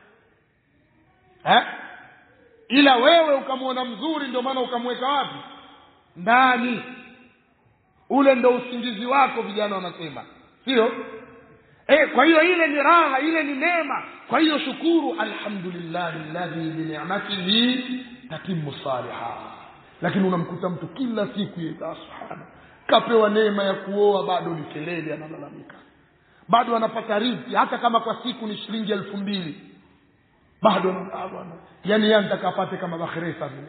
Ila wewe ukamuona mzuri, ndio maana ukamweka wapi? Ndani. Ule ndio usingizi wako, vijana wanasema, sio? Kwa hiyo ile ni raha, ile ni neema. Kwa hiyo shukuru, alhamdulillahi alladhi bi ni'matihi tatimmu salihat. Lakini unamkuta mtu kila siku yeye subhana kapewa neema ya kuoa, bado ni kelele, analalamika, bado anapata riziki hata kama kwa siku ni shilingi 2000, bado bwana, yani yeye atakapate kama bakhiresa vile.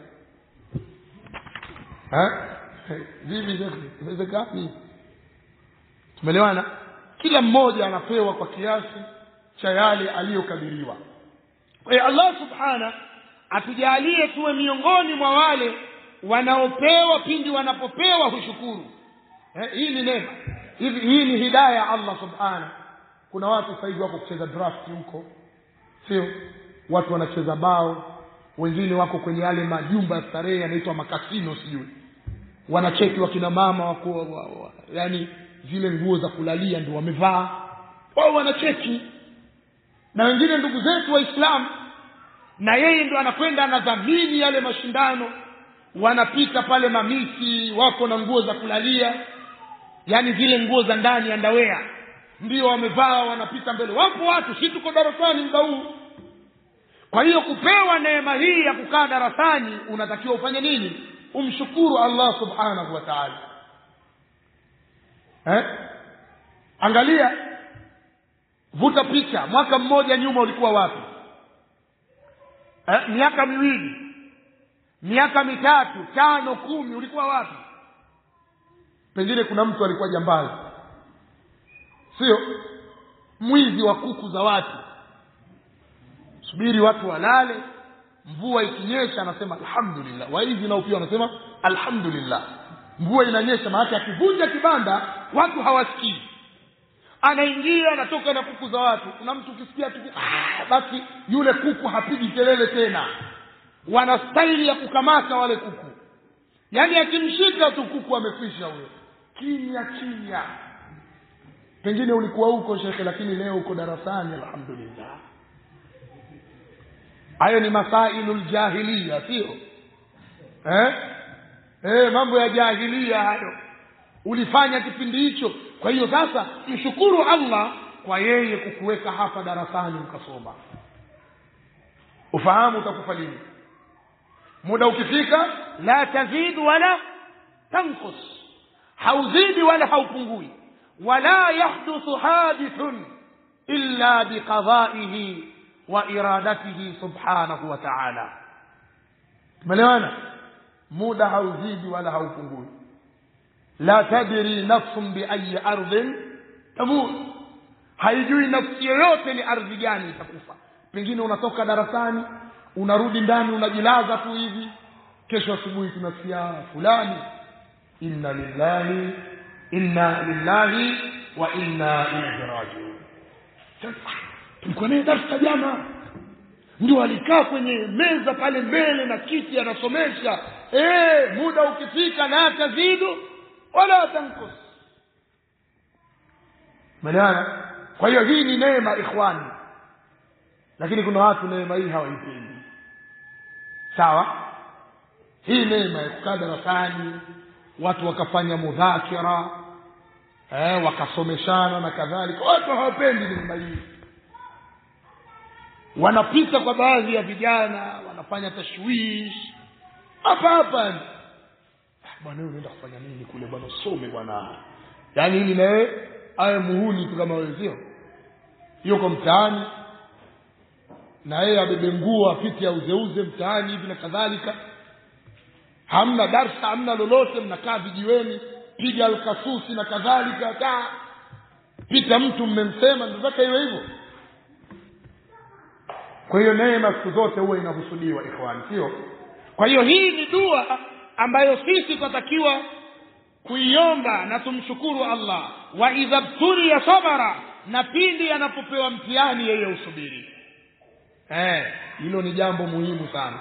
Vipi inawezekana? Tumeelewana? Kila mmoja anapewa kwa kiasi cha yale aliyokadiriwa. Kwa hiyo Allah subhana atujalie tuwe miongoni mwa wale wanaopewa pindi wanapopewa hushukuru. Hii ni neema. Hii ni hidayah Allah subhana. Kuna watu sasa hivi wako kucheza draft huko, sio? Watu wanacheza bao, wengine wako kwenye yale majumba ya starehe yanaitwa makasino, sijui. Wanacheki wakina mama wako yani zile nguo za kulalia ndio wamevaa, wao wanacheki. Na wengine ndugu zetu Waislamu, na yeye ndio anakwenda anadhamini yale mashindano, wanapita pale mamiti, wako na nguo za kulalia, yani zile nguo za ndani underwear ndio wamevaa, wanapita mbele. Wapo watu, si tuko darasani muda huu. Kwa hiyo kupewa neema hii ya kukaa darasani, unatakiwa ufanye nini? Umshukuru Allah subhanahu wa ta'ala. Angalia, vuta picha, mwaka mmoja nyuma ulikuwa wapi? Miaka miwili, miaka mitatu, 5, 10 ulikuwa wapi? Pengine kuna mtu alikuwa jambazi, sio mwizi wa kuku za watu, subiri watu walale, mvua ikinyesha anasema alhamdulillah. Waizi nao pia wanasema alhamdulillah, mvua inanyesha, maana akivunja kibanda watu hawasikii, anaingia anatoka na kuku za watu. Kuna mtu ukisikia tu basi yule kuku hapigi kelele tena, wana staili ya kukamata wale kuku, yani akimshika tu kuku amekwisha huyo, kimya kimya. Pengine ulikuwa huko shekhe, lakini leo uko darasani, alhamdulillah. Hayo ni masailul jahiliya, sio mambo ya jahiliya hayo ulifanya kipindi hicho. Kwa hiyo sasa mshukuru Allah kwa yeye kukuweka hapa darasani ukasoma. Ufahamu utakufa lini. Muda ukifika, la tazid wala tanqus, hauzidi wala haupungui. Wala yahduthu hadithun illa biqada'ihi wa iradatihi subhanahu wa ta'ala. Tumeelewana? Muda hauzidi wala haupungui. La tadri nafsun bi ayi ardhin tamut, haijui nafsi yoyote ni ardhi gani itakufa. Pengine unatoka darasani unarudi ndani unajilaza tu hivi, kesho asubuhi tunasikia fulani inna lillahi wa inna ilaihi raji'un. Tulikuwa naye darasa jana, ndio alikaa kwenye meza pale mbele na kiti anasomesha. Muda ukifika, la tazidu wala tanqus. Maana kwa hiyo hii ni neema ikhwani, lakini kuna watu neema hii hawaipendi. Sawa, hii neema ya kukaa darasani, watu wakafanya mudhakira, wakasomeshana na kadhalika, watu hawapendi neema hii. Wanapita kwa baadhi ya vijana, wanafanya tashwish hapa, bwana wewe unaenda kufanya nini kule bwana, usome bwana. Yani hili naye awe muhuni tu kama wewe, sio? Yuko mtaani na yeye abebe nguo apite ya uzeuze mtaani hivi na kadhalika. Hamna darasa, hamna lolote, mnakaa vijiweni, piga alkasusi na kadhalika. Pita mtu mmemsema, ndio iwe hivyo. Kwa hiyo neema siku zote huwa inakusudiwa ikhwani, sio? Kwa hiyo hii ni dua ambayo sisi tunatakiwa kuiomba na tumshukuru Allah. Wa idha btuliya sabara, na pindi anapopewa mtihani yeye usubiri. Hilo ni jambo muhimu sana.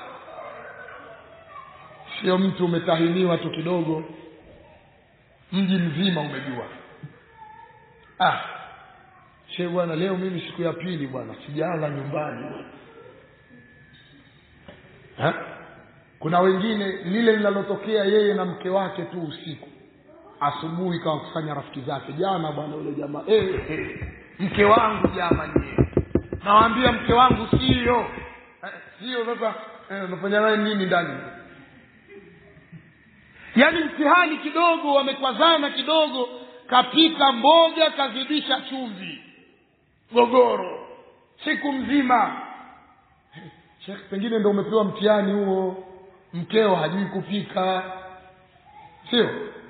Sio mtu umetahiniwa tu kidogo, mji mzima umejua. Shehe bwana, leo mimi siku ya pili bwana sijala nyumbani. Kuna wengine lile linalotokea yeye na mke wake tu usiku, asubuhi kawa kusanya rafiki zake, jana bwana yule jamaa mke wangu jamani, nawaambia mke wangu sio. Sasa unafanya naye nini ndani? Yani mtihani kidogo, wamekwazana kidogo, kapika mboga kazidisha chumvi, gogoro siku mzima. Sheikh, pengine ndio umepewa mtihani huo, mkeo hajui kupika, sio?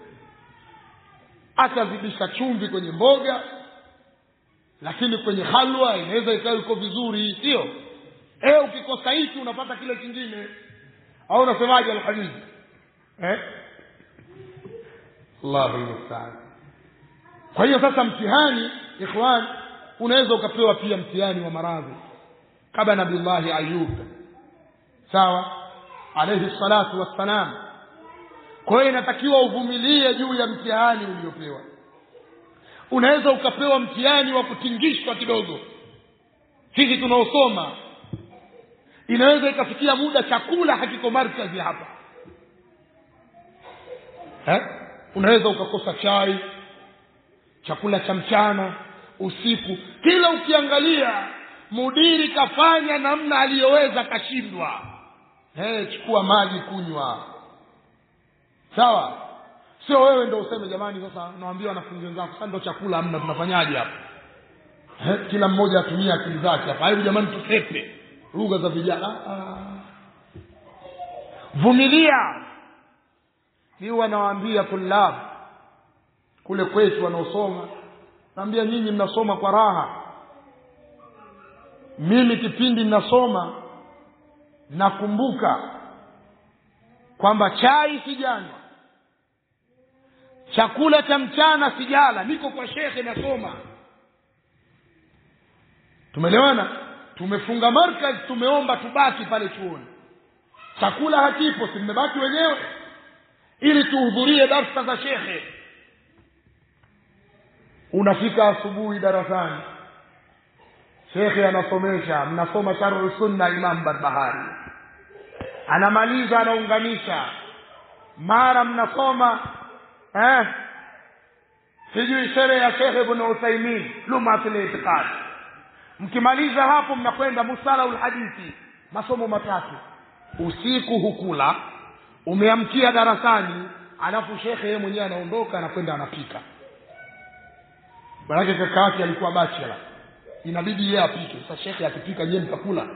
Akazidisha chumvi kwenye mboga, lakini kwenye halwa inaweza ikawa iko vizuri, sio? Ukikosa hiki unapata kile kingine, au unasemaje alhabibi? Allahu musta'an. Kwa hiyo sasa mtihani ikhwan, unaweza ukapewa pia mtihani wa maradhi kama Nabii Ayub, sawa, alayhi salatu wassalam. Kwa hiyo inatakiwa uvumilie juu ya mtihani uliopewa. Unaweza ukapewa mtihani wa kutingishwa kidogo. Sisi tunaosoma inaweza ikafikia muda chakula hakiko markazi hapa, Unaweza ukakosa chai, chakula cha mchana, usiku. Kila ukiangalia mudiri kafanya namna aliyoweza, kashindwa. Chukua maji kunywa. Sawa? Sio wewe ndio useme jamani sasa nawaambia wanafunzi wenzangu sasa ndio chakula hamna tunafanyaje hapa? Kila mmoja atumie akili zake hapa. Hayo jamani tusepe. Lugha za vijana. Vumilia. Ni wanawaambia tulab kule kwetu wanaosoma, naambia nyinyi mnasoma kwa raha. Mimi kipindi ninasoma nakumbuka kwamba chai sijanywa, chakula cha mchana sijala, niko kwa shekhe nasoma. Tumeelewana? Tumefunga markaz, tumeomba tubaki pale chuoni. Chakula hakipo, si mmebaki wenyewe ili tuhudhurie darasa za shekhe. Unafika asubuhi darasani, shekhe anasomesha, mnasoma Sharh Sunna Imam Barbahari, anamaliza anaunganisha, mara mnasoma sijui sherehe ya Sheikh Ibn Uthaymeen Lumatul I'tiqad. Mkimaliza hapo mnakwenda Musalahul Hadithi, masomo matatu. Usiku hukula, umeamkia darasani, alafu shekhe yeye mwenyewe anaondoka anakwenda anapika. Baraka kaka yake alikuwa bachelor, inabidi yeye apike. Sasa shekhe akipika yeye mtakula.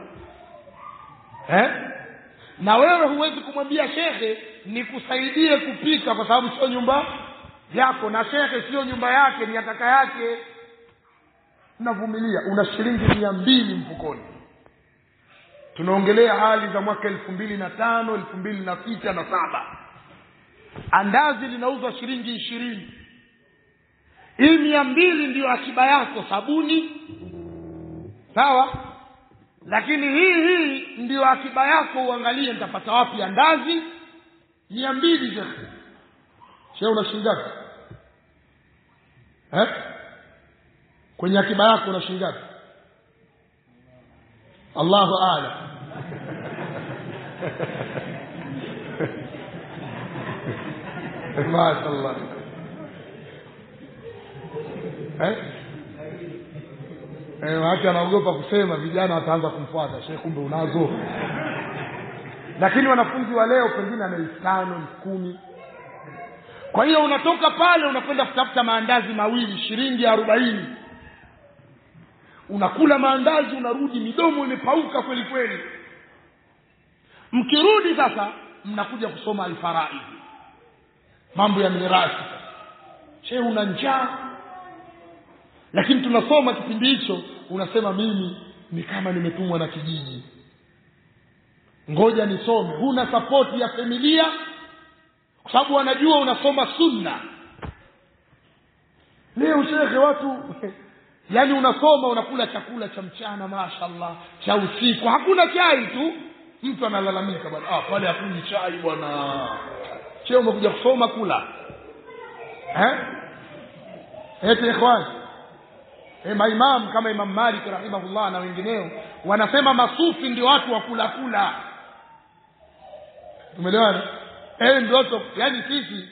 Na wewe huwezi kumwambia shekhe nikusaidie kupika kwa sababu sio nyumba yako, na shekhe sio nyumba yake, ni ya kaka yake. Unavumilia. Una shilingi 200 mfukoni. Tunaongelea hali za mwaka 2005, 2006 na 7. Andazi linauzwa shilingi 20. Hii 200 ndio akiba yako sabuni. Sawa? Lakini hii ndio akiba yako, uangalie nitapata wapi andazi 200 je. Shehe una shilingi ngapi? Kwenye akiba yako una shilingi ngapi? Allahu a'lam. Mashaallah. Watu anaogopa kusema, vijana wataanza kumfuata Sheikh, kumbe unazo. Lakini wanafunzi wa leo pengine ana 5, 10. Kwa hiyo unatoka pale unakwenda kutafuta maandazi mawili shilingi 40. Unakula maandazi, unarudi midomo imepauka kweli kweli. Mkirudi sasa mnakuja kusoma al-faraid, mambo ya mirathi. Sheikh una njaa, lakini tunasoma kipindi hicho unasema mimi ni kama nimetumwa na kijiji, ngoja nisome. Huna support ya familia kwa sababu wanajua unasoma sunna. Leo shekhe watu yani unasoma, unakula chakula cha mchana mashaallah, cha usiku hakuna chai tu. Mtu analalamika bwana, pale hakuna chai bwana. Sheikh umekuja kusoma kula. Eti ikhwan, maimam kama Imam Malik rahimahullah na wengineo wanasema masufi ndio watu wa kula kula. Tumeelewana? Ndio watu yani sisi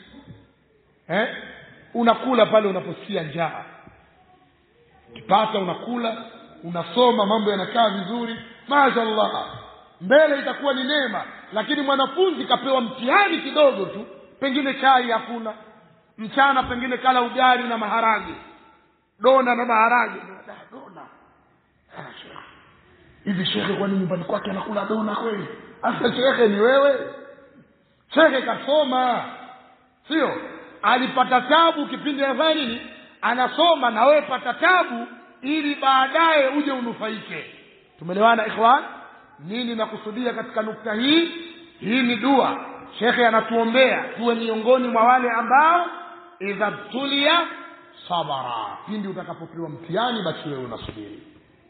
unakula pale unaposikia njaa. Kipata unakula, unasoma, mambo yanakaa vizuri. Mashaallah. Mbele itakuwa ni neema. Lakini mwanafunzi kapewa mtihani kidogo tu, pengine chai hakuna, mchana pengine kala ugali na maharage, dona na maharage. Dona. Hivi shekhe kwa nini nyumbani kwake anakula dona kweli? Asa shekhe ni wewe? Shekhe kasoma. Sio? Alipata tabu kipindi ya nini? Anasoma, na wewe pata tabu ili baadaye uje unufaike. Tumeelewana ikhwan? Nini nakusudia katika nukta hii? Hii ni dua. Shekhe anatuombea tuwe miongoni mwa wale ambao idha tulia sabara. Pindi utakapopewa mtihani basi wewe unasubiri.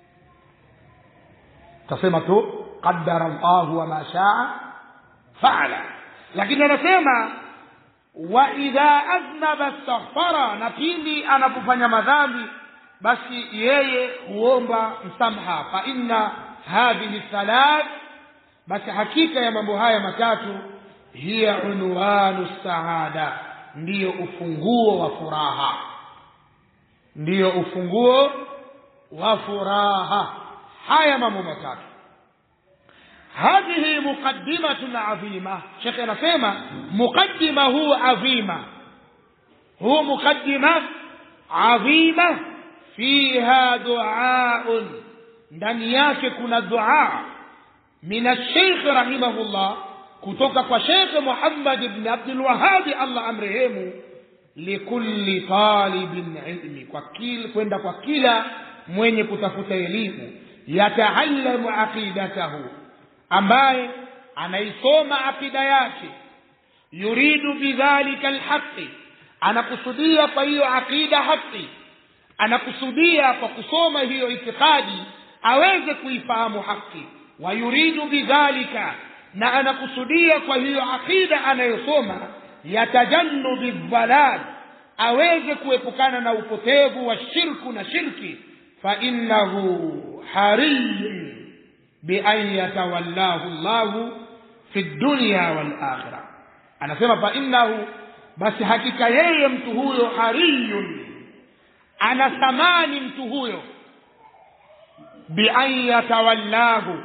Tasema tu qaddara Allahu wa ma shaa fa'ala. Lakini anasema wa idha aznaba astaghfara, na pindi anapofanya madhambi basi yeye huomba msamaha. Fa inna hadhihi thalath, basi hakika ya mambo haya matatu hiya unwanu saada, ndiyo ufunguo wa furaha, ndiyo ufunguo wa furaha. haya mambo matatu. Hadhihi muqaddimatun adhima. Sheikh anasema muqaddima huu adhima, huu muqaddima adhima, fiha du'aun, ndani yake kuna dua min ash-Sheikh rahimahullah, kutoka kwa Sheikh Muhammad ibn Abdul Wahhab Allah amrehemu, likulli talibin ilmi, kwenda kwa kila mwenye kutafuta elimu, yataallamu aqidatahu, ambaye anaisoma akida yake, yuridu bidhalika alhaqi, anakusudia kwa hiyo akida haki, anakusudia kwa kusoma hiyo itikadi aweze kuifahamu haki, wa yuridu bidhalika, na anakusudia kwa hiyo akida anayosoma, yatajannubi dhalal, aweze kuepukana na upotevu wa shirku na shirki, fa innahu hariyun bi an yatawallahu Allahu fi dunya wal akhirah. Anasema fa innahu, basi hakika yeye mtu huyo, hariyun, ana thamani mtu huyo, bi an yatawallahu,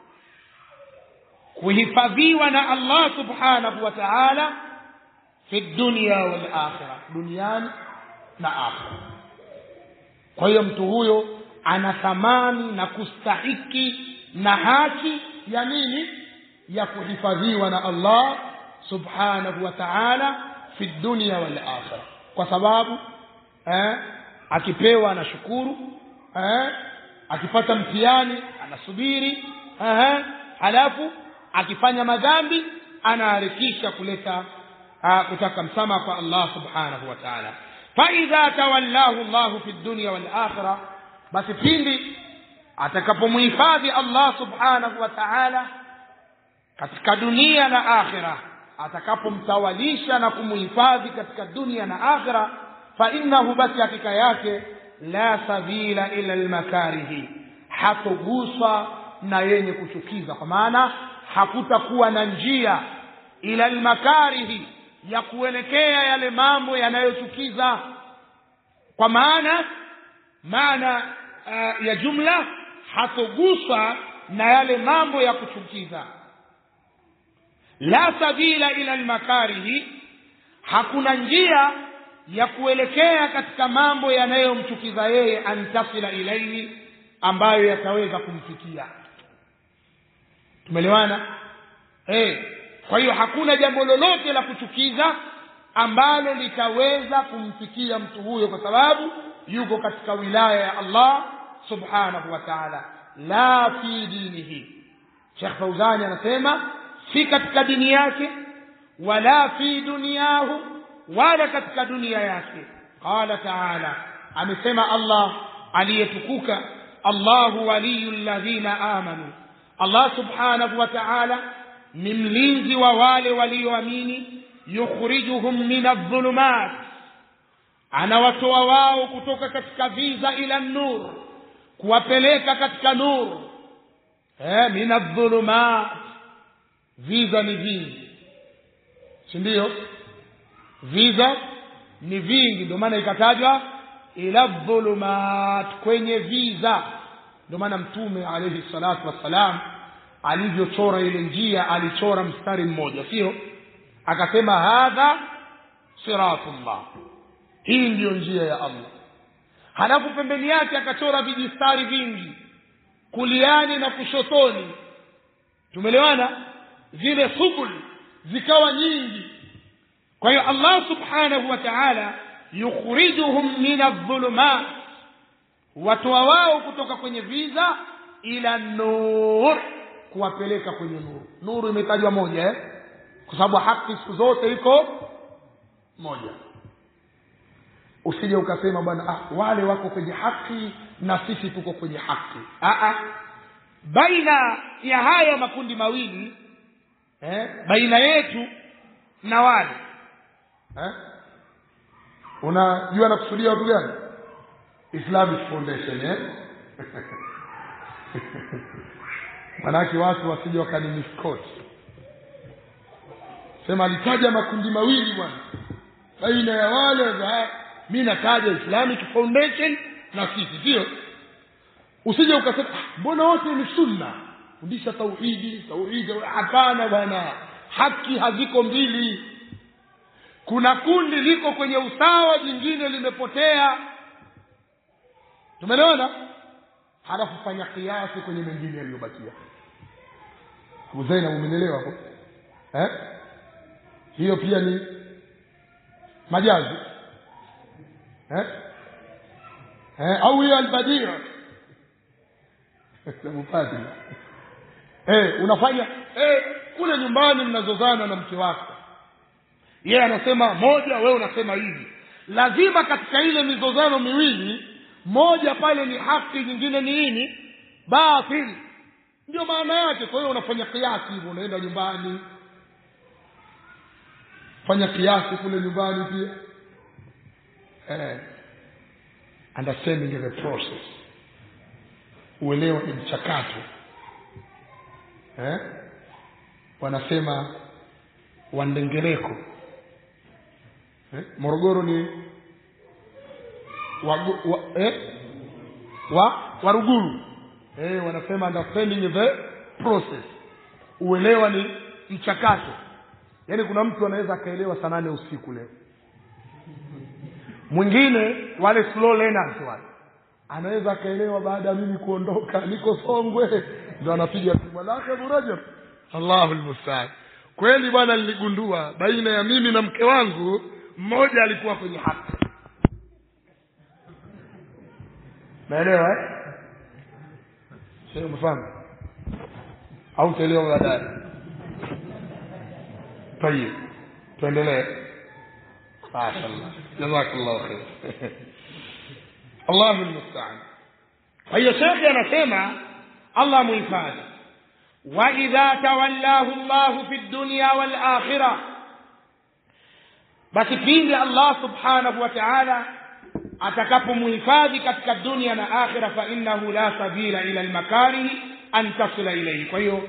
kuhifadhiwa na Allah subhanahu wa ta'ala, fi dunya wal akhirah, duniani na akhirah. Kwa hiyo mtu huyo ana thamani na kustahiki na haki ya nini? Ya kuhifadhiwa na Allah subhanahu wa ta'ala fi dunya wal akhirah. Kwa sababu akipewa anashukuru, akipata mtihani anasubiri, halafu akifanya madhambi anaharakisha kuleta kutaka msamaha kwa Allah subhanahu wa ta'ala. Fa idha tawallahu Allah fi dunya wal akhirah, basi pindi atakapomhifadhi Allah subhanahu wa ta'ala katika dunia na akhirah, atakapomtawalisha na kumhifadhi katika dunia na akhirah, fa innahu, basi hakika yake, la sabila ila almakarihi, hatoguswa na yenye kuchukiza, kwa maana hakutakuwa na njia ila almakarihi, ya kuelekea yale mambo yanayochukiza. Kwa maana ya jumla, hatoguswa na yale mambo ya kuchukiza. La sabila ila almakarihi, hakuna njia ya kuelekea katika mambo yanayomchukiza yeye, antasila ilaihi, ambayo yataweza kumfikia. Tumeelewana? Kwa hiyo hakuna jambo lolote la kuchukiza ambalo litaweza kumfikia mtu huyo, kwa sababu yuko katika wilaya ya Allah subhanahu wa ta'ala. La fi dinihi, Sheikh Fauzani anasema si katika dini yake, wala fi dunyahu, wala katika dunia yake. Qala ta'ala, amesema Allah aliyetukuka, Allahu waliyul ladhina amanu, Allah subhanahu wa ta'ala ni mlinzi wa wale walioamini, yukhrijuhum min adh-dhulumat, anawatoa wao kutoka katika viza ila nur, kuwapeleka katika nur. Min adh-dhulumat, viza ni vingi, si ndio? Viza ni vingi, ndio maana ikatajwa ila dhulumat, kwenye viza. Ndio maana Mtume alayhi salatu wassalam alivyochora ile njia, alichora mstari mmoja, sio? Akasema hadha siratullah, hii ndiyo njia ya Allah. Halafu pembeni yake akachora vijistari vingi, kuliani na kushotoni. Tumeelewana? Zile subul zikawa nyingi. Kwa hiyo Allah subhanahu wa ta'ala yukhrijuhum min adh-dhulumat, watoa wao kutoka kwenye viza ila nur, kuwapeleka kwenye nuru. Nuru imetajwa moja, kwa sababu haki siku zote iko moja. Usije ukasema bwana, wale wako kwenye haki na sisi tuko kwenye haki. Baina ya haya makundi mawili, baina yetu na wale, unajua nakusudia watu gani? Islamic Foundation, manake watu wasije wakanimiskoti. Sema alitaja makundi mawili bwana, baina ya wale mimi nataja Islamic Foundation na sisi, sio usije ukasema mbona wote ni sunna fundisha tauhidi. Hapana bwana, haki haziko mbili. Kuna kundi liko kwenye usawa, jingine limepotea. Tumeelewana? Halafu fanya kiasi kwenye mengine yaliyobakia. Zaina, umeelewa hapo? Hiyo pia ni majazi. Au hiyo albadia. Mfadhili. Unafanya kule nyumbani mnazozana na mke wako. Yeye anasema moja, wewe unasema hivi. Lazima katika ile mizozano miwili, moja pale ni haki, nyingine ni nini? Batil. Ndio maana yake. Kwa hiyo unafanya kiasi hivyo, unaenda nyumbani fanya kiasi kule nyumbani pia. Understanding the process. Uelewa ni mchakato. Wanasema wandengereko. Morogoro ni Waruguru. Wanasema understanding the process. Uelewa ni mchakato. Yaani kuna mtu anaweza akaelewa saa 8 usiku leo. Mwingine wale slow learners wale anaweza akaelewa baada ya mimi kuondoka, niko Songwe ndio anapiga simu lake Rajab. Allahul musta'an. Kweli bwana, niligundua baina ya mimi na mke wangu mmoja alikuwa kwenye haki. Naelewa sio mfano au tuelewa baadaye. Tayeb, tuendelee. Mashaallah, jazakallahu khair. Allahu musta'an. Hiyo shekhi anasema Allah muhifadhi. Wa idha tawallahu Allahu fi dunya wal akhirah, basi pindi Allah subhanahu wa ta'ala atakapomhifadhi katika dunia na akhirah, fa innahu la sabila ila al-makarih an tasila ilayhi. Kwa hiyo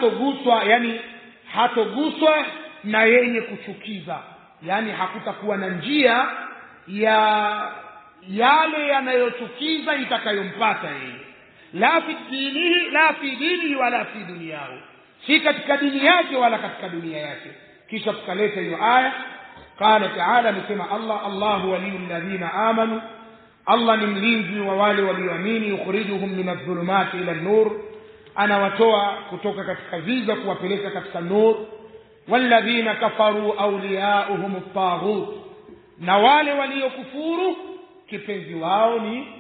hatoguswa na yenye kuchukiza, yani hakutakuwa na njia ya yale yanayochukiza itakayompata yeye, la fi dinihi wala fi dunyahu, si katika dini yake wala katika dunia yake. Kisha tukaleta hiyo aya. Qala ta'ala, nisema Allahu waliyul ladhina amanu, Allah ni mlinzi wa wale walioamini. Yukhrijuhum minadh-dhulumati ila an-nur, anawatoa kutoka katika giza kuwapeleka katika nur. Walladhina kafaru awliya'uhum at-taghut, na wale waliokufuru kipenzi wao ni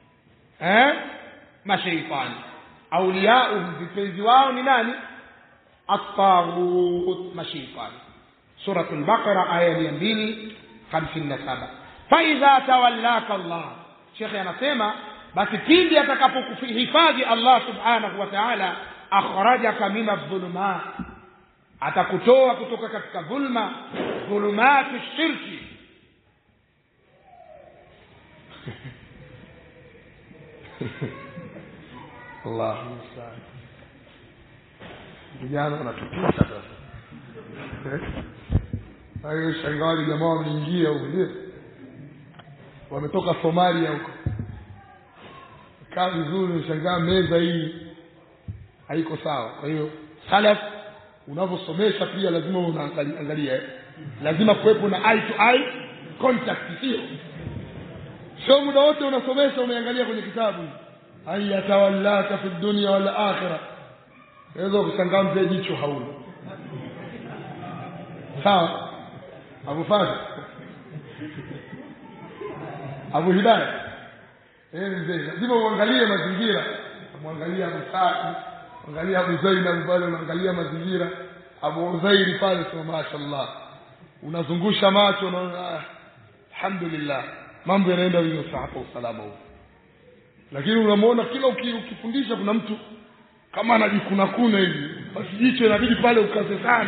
mashaitani. Awliya'uhum, vipenzi wao ni nani? At-taghut, mashaitani. Suratul Baqara aya 257. Fa idha tawallaka Allah, Sheikh anasema basi pindi atakapokuhifadhi Allah subhanahu wa ta'ala, akhrajaka min adh-dhulumat, atakutoa kutoka katika dhulma, dhulumatu shirki. Allah musta'an. Vijana wanatutisha sasa. Hayo shangali jamaa wameingia huko, wametoka Somalia huko. Kazi nzuri, shangaa meza hii haiko sawa. Kwa hiyo salaf unaposomesha pia lazima unaangalia, lazima kuwepo na eye to eye contact, sio muda wote unasomesha umeangalia kwenye kitabu. Ayatawallaka fi dunya wal akhirah, hizo kushangaa mzee jicho hauna. Sawa Abu Fadhil, Abu Hidayah, mzee lazima uangalie mazingira. Muangalia Abu Sa'id, angalia Abu Zainab pale, unaangalia mazingira. Abu Uzairi pale, sema mashaallah, unazungusha macho, unaona alhamdulillah mambo yanaenda vizuri hapa, usalama huko. Lakini unamwona kila ukifundisha kuna mtu kama anajikuna hivi, basi jicho inabidi pale ukaze sana.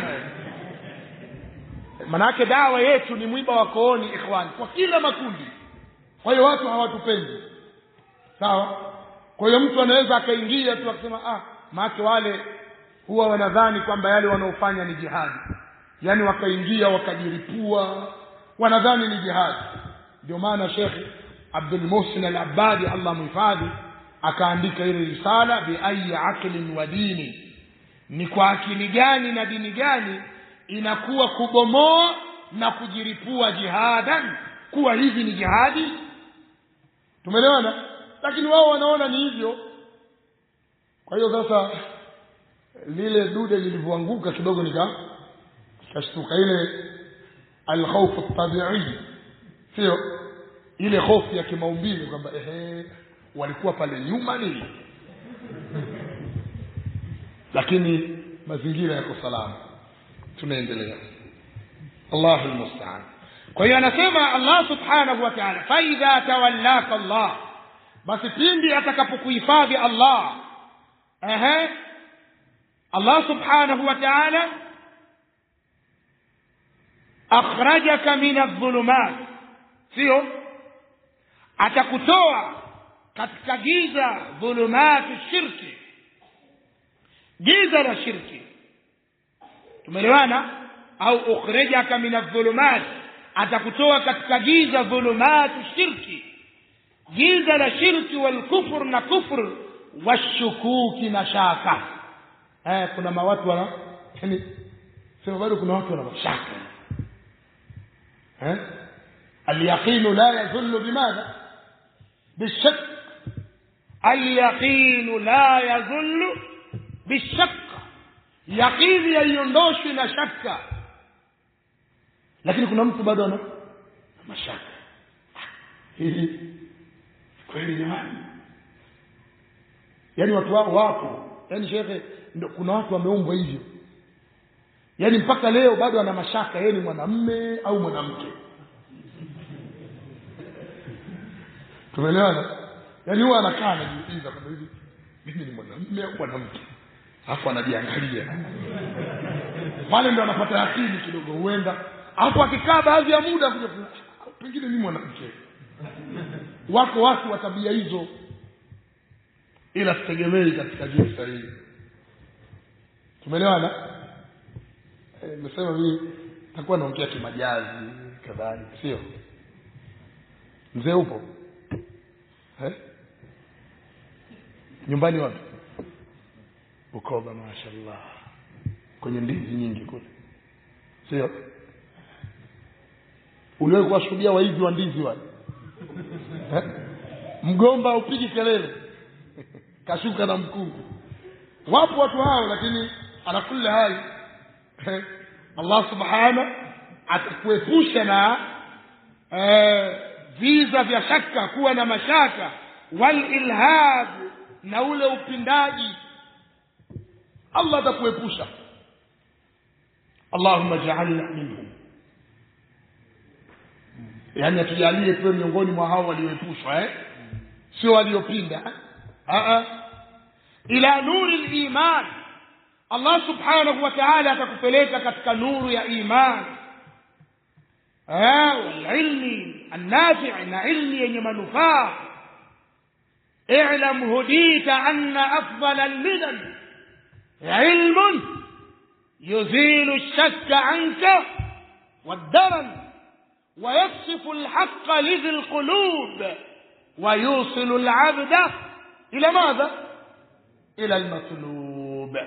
Manake dawa yetu ni mwiba wa kooni, ikhwan, kwa kila makundi. Kwa hiyo watu hawatupendi. Sawa? Kwa hiyo mtu anaweza akaingia tu akasema maana wale huwa wanadhani kwamba yale wanaofanya ni jihadi. Yaani wakaingia wakajiripua, wanadhani ni jihad. Ndio maana Sheikh Abdul Muhsin Al-Abbadi Allah mhifadhi akaandika ile risala bi ayi aqlin wa dini, ni kwa akili gani na dini gani inakuwa kubomoa na kujiripua jihadan kuwa hivi ni jihadi. Tumeelewana? Lakini wao wanaona ni hivyo. Kwa hiyo sasa lile dude lilivyoanguka kidogo nikashtuka, ile al-khawf at-tabi'i, sio ile hofu ya kimaumbile kwamba walikuwa pale nyuma nini. Lakini mazingira yako salama, tunaendelea. Allahu musta'an. Kwa hiyo anasema Allah subhanahu wa ta'ala, fa idha tawallaka Allah, basi pindi atakapokuhifadhi Allah, Allah subhanahu wa ta'ala akhrajaka min adh-dhulumat, sio atakutoa katika giza, dhulumat shirki, giza la shirki. Tumeelewana? Au ukhrajaka min adh-dhulumat, atakutoa katika giza, dhulumat shirki, giza la shirki wal kufr na kufr washukuki na shaka. Kuna watu wana yani sema bado kuna watu wana mashaka. اليقين لا يزل بماذا؟ بالشك. اليقين لا يزل بالشك. يقين يondoshwi na shaka. Lakini kuna mtu bado ana mashaka. Hivi kweli jamani? Yaani watu wao wapo. Yaani shekhe, kuna watu wameumbwa hivyo. Yaani mpaka leo bado ana mashaka yeye ni mwanamume au mwanamke. Tumeelewana? Yaani huwa anakaa anajiuliza kama hivi, mimi ni mwanamume au mwanamke? Hapo anajiangalia. Pale ndo anapata akili kidogo, huenda hapo akikaa baadhi ya muda kuja pengine ni mwanamke. Wako watu wa tabia hizo, ila sitegemei katika jamii sahihi. Tumeelewana? Nimesema mimi nitakuwa naongea kimajazi kadhalika, sio? Mzee upo? Nyumbani wapi? Bukoba, mashaallah. Kwenye ndizi nyingi kule, sio? Uliwe kuwashuhudia waizi wa ndizi wale? Mgomba upigi kelele kashuka na mkungu. Wapo watu hao, lakini ala kulli hali Allah subhanahu atakuepusha na viza vya shaka, kuwa na mashaka, wal ilhad, na ule upindaji. Allah atakuepusha. Allahumma ja'alna minhum, yani atujalie tuwe miongoni mwa hao walioepushwa, sio waliopinda. Ila nuri al-iman, Allah subhanahu wa ta'ala atakupeleka katika nuru ya iman, ilmi an-nafi', na ilmi yenye manufaa. i'lam hudita anna afdal al-minan ilmun yuzilu ash-shakka 'anka wad-daran wa yaksifu al-haqqa lidhi al-qulub wa yusilu al-'abda ila madha? ila al-matlub.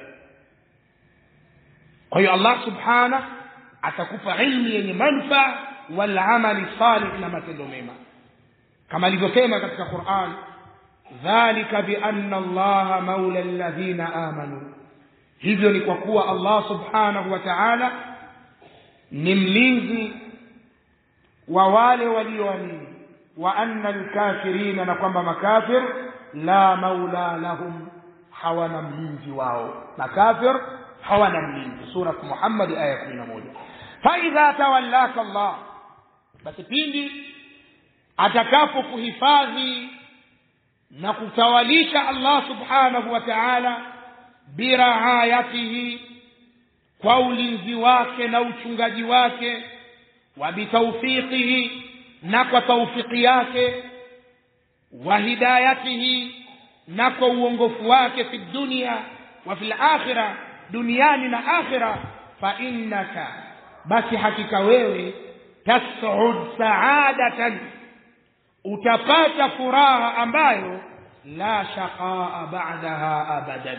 Kwa hiyo Allah subhanahu atakupa ilmu yenye manufaa wal amali salih, na matendo mema, kama alivyosema katika Qur'an, dhalika bi anna Allah maula alladhina amanu. Hivyo ni kwa kuwa Allah subhanahu wa ta'ala ni mlinzi wa wale walioamini, wa anna al-kafirina, na kwamba makafir la maula lahum, hawana mlinzi wao. Makafir hawana mlinzi. Sura Muhammad aya 11. Fa idha tawallaka Allah, basi pindi atakapokuhifadhi na kutawalisha Allah subhanahu wa ta'ala, biraayatihi, kwa ulinzi wake na uchungaji wake, wa bitawfiqihi, na kwa tawfiki yake, wa hidayatihi, na kwa uongofu wake, fi dunya wa fil akhirah, duniani na akhirah. Fa innaka, basi hakika wewe, tas'ud sa'adatan, utapata furaha ambayo la shaqaa ba'daha abadan,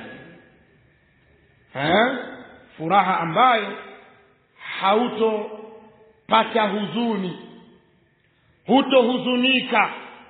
furaha ambayo hautopata huzuni, hutohuzunika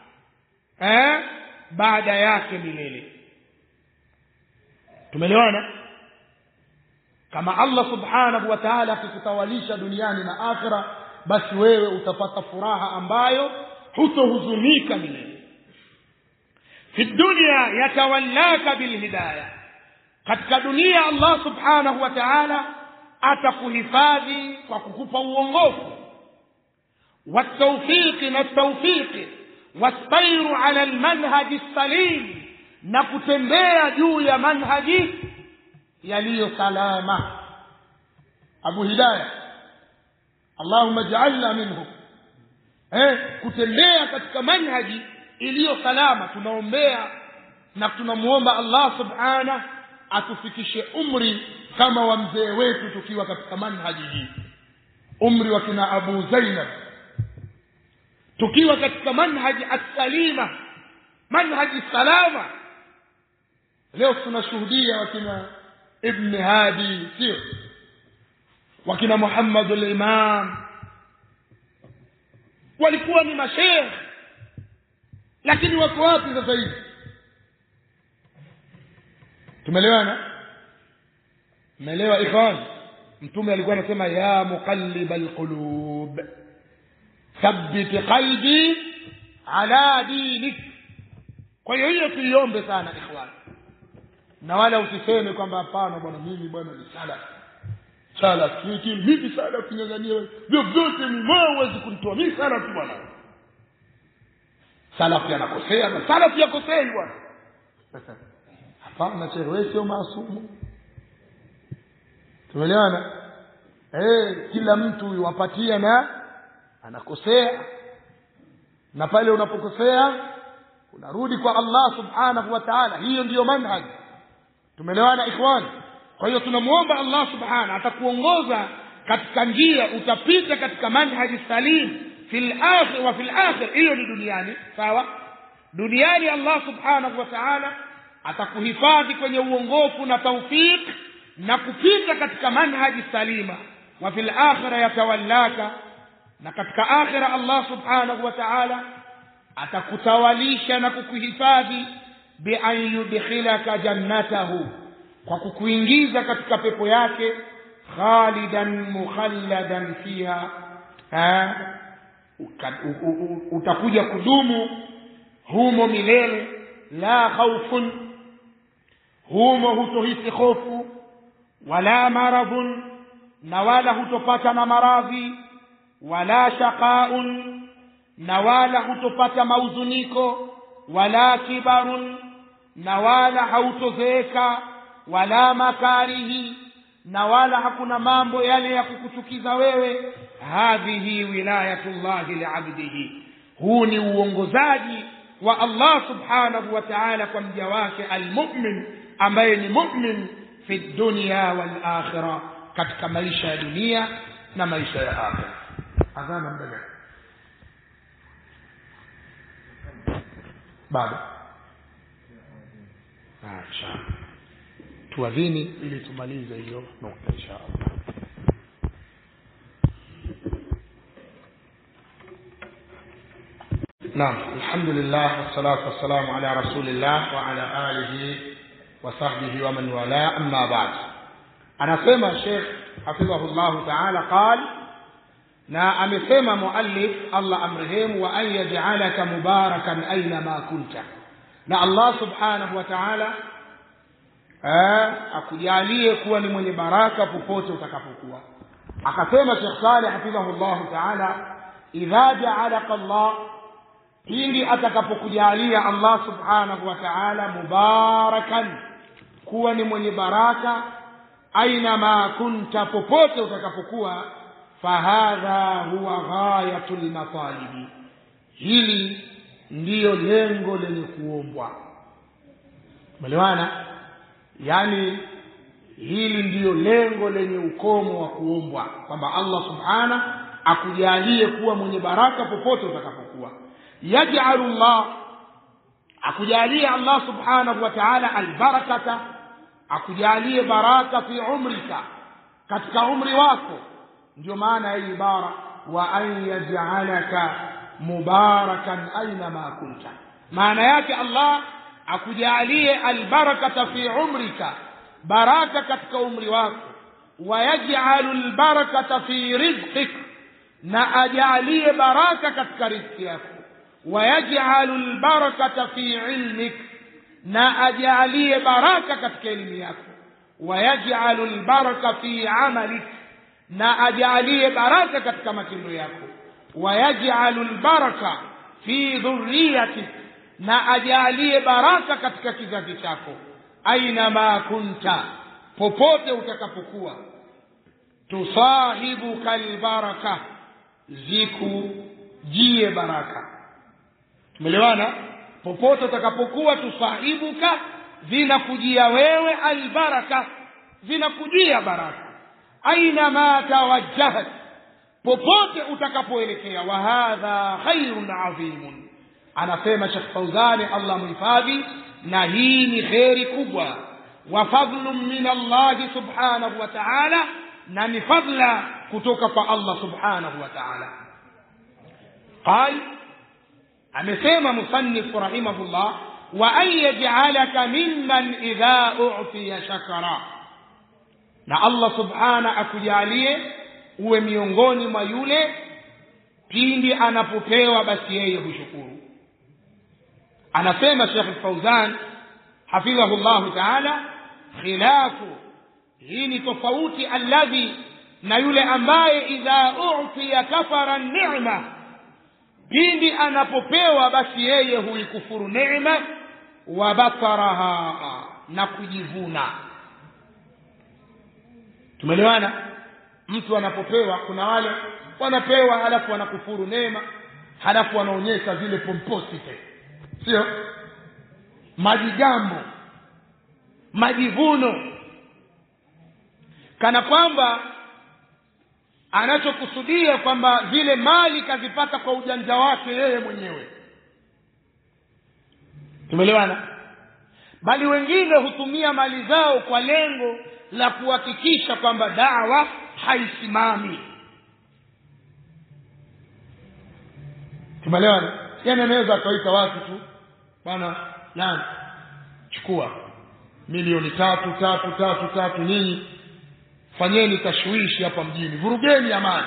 baada yake milele. Tumeelewana? Kama Allah subhanahu wa ta'ala akikutawalisha duniani na akhira, basi wewe utapata furaha ambayo hutohuzunika milele. Fi dunya yatawallaka bil hidayah, katika dunia Allah subhanahu wa ta'ala atakuhifadhi kwa kukupa uongofu, watawfiqi na tawfiqi, wasairu ala almanhaj as-salim, na kutembea juu ya manhaji yaliyo salama. Abu Hidayah, Allahumma ij'alna minhum, kutembea katika manhaji iliyo salama. Tunaombea na tunamuomba Allah subhanahu atufikishe umri kama wa mzee wetu tukiwa katika manhaji hii, umri wa kina Abu Zainab, tukiwa katika manhaji as-salima, manhaji salama. Leo tunashuhudia wakina Ibn Hadi, sio wakina Muhammad al-Imam, walikuwa ni mashaikh, lakini wako wapi sasa hivi? Tumeelewana? Umeelewa ikhwan? Mtume alikuwa anasema ya muqallibal qulub thabbit qalbi ala dinik. Kwa hiyo tuiombe sana ikhwan, na wala usiseme kwamba hapana bwana, mimi bwana ni salaf mimi salaf kinyang'ania vyovyote mwawezi kunitoa mimi salaf bwana. Salaf yanakosea na salaf yakosei bwana. Hapana, wewe sio maasumu. Tumeelewana? Kila mtu yuwapatia na anakosea, na pale unapokosea unarudi kwa Allah subhanahu wa ta'ala. Hiyo ndiyo manhaj. Tumeelewana ikhwan? Kwa hiyo tunamuomba Allah subhanahu atakuongoza katika njia, utapita katika manhaji salim fil akhir wa fil akhir. Hiyo ni duniani, sawa? Duniani Allah subhanahu wa ta'ala atakuhifadhi kwenye uongofu na tawfik na kupita katika manhaji salima. Wa fil akhirah yatawallaka, na katika akhira Allah subhanahu wa ta'ala atakutawalisha na kukuhifadhi bi an yudkhilaka jannatahu, kwa kukuingiza katika pepo yake, khalidan mukhalladan fiha, utakuja kudumu humo milele. La khawfun, humo hutohisi hofu, wala maradhun, na wala hutopata na maradhi, wala shaqaun, na wala hutopata mauzuniko, wala kibarun, na wala hautozeeka, wala makarihi, na wala hakuna mambo yale ya kukuchukiza wewe. Hadhihi wilayatullahi li'abdihi, huu ni uongozaji wa Allah subhanahu wa ta'ala kwa mja wake almu'min, ambaye ni mu'min fi dunya wal akhirah, katika maisha ya dunia na maisha ya akhirah. Adhana mbele baba inshallah tuadhini ili tumalize hiyo nukta inshallah. Naam, alhamdulillah wassalatu wassalamu ala rasulillah wa ala alihi wa sahbihi wa man wala, amma ba'd. Anasema Sheikh hafidhahullah ta'ala qala, na amesema muallif Allah amrehemu, wa an yaj'alaka mubarakan aina ma kunta, na Allah subhanahu wa ta'ala akujalie kuwa ni mwenye baraka popote utakapokuwa. Akasema Sheikh Saleh hafidhahullah ta'ala, idha ja'alaka Allah, ili atakapokujalia Allah subhanahu wa ta'ala mubarakan, kuwa ni mwenye baraka, aina ma kunta, popote utakapokuwa, fahadha huwa ghayatul matalibi, hili ndiyo lengo lenye kuombwa. Umeelewana? Yani hili ndiyo lengo lenye ukomo wa kuombwa, kwamba Allah subhanahu akujalie kuwa mwenye baraka popote utakapokuwa. Yaj'alu Allah, akujalie Allah subhanahu wa ta'ala albarakata, akujalie baraka fi umrika, katika umri wako. Ndio maana ya ibara wa an yaj'alaka mubarakan aina ma kunta. Maana yake Allah akujalie albarakata fi umrika, baraka katika umri wako. Wa yaj'alu albarakata fi rizqik, na ajalie baraka katika riziki yako. Wa yaj'alu albarakata fi ilmik, na ajalie baraka katika elimu yako. Wa yaj'alu albaraka fi amalik, na ajalie baraka katika matendo yako. Wa yaj'alu albaraka fi dhurriyyatik, na ajalie baraka katika kizazi chako. Aina ma kunta, popote utakapokuwa. Tusahibuka albaraka, zikujie baraka. Tumeelewana? Popote utakapokuwa, tusahibuka, zinakujia wewe albaraka, zinakujia baraka. Aina ma tawajjahat, popote utakapoelekea. Wa hadha khairun adhimun, anasema Sheikh Fauzani Allah mhifadhi, na hii ni khairi kubwa. Wa fadlun min Allah subhanahu wa ta'ala, na ni fadla kutoka kwa Allah subhanahu wa ta'ala. Qal, amesema musannif rahimahullah, wa an yaj'alaka mimman idha u'tiya shakara, na Allah subhanahu akujalie uwe miongoni mwa yule pindi anapopewa basi yeye hushukuru. Anasema Sheikh Fauzan hafidhahullah ta'ala, khilafu, hii ni tofauti, alladhi, na yule ambaye idha u'tiya kafara ni'ma, pindi anapopewa basi yeye huikufuru neema. Wa bataraha, na kujivuna. Tumeelewana? Mtu anapopewa, kuna wale wanapewa halafu wanakufuru neema, halafu wanaonyesha zile pomposity, sio majigambo, majivuno, kana kwamba anachokusudia kwamba zile mali kazipata kwa ujanja wake yeye mwenyewe. Tumeelewana? Bali wengine hutumia mali zao kwa lengo la kuhakikisha kwamba da'wa haisimami. Tumeelewana? Yaani anaweza akaita watu tu, bwana nani, chukua milioni 3 nyinyi fanyeni tashwishi hapa mjini, vurugeni amani.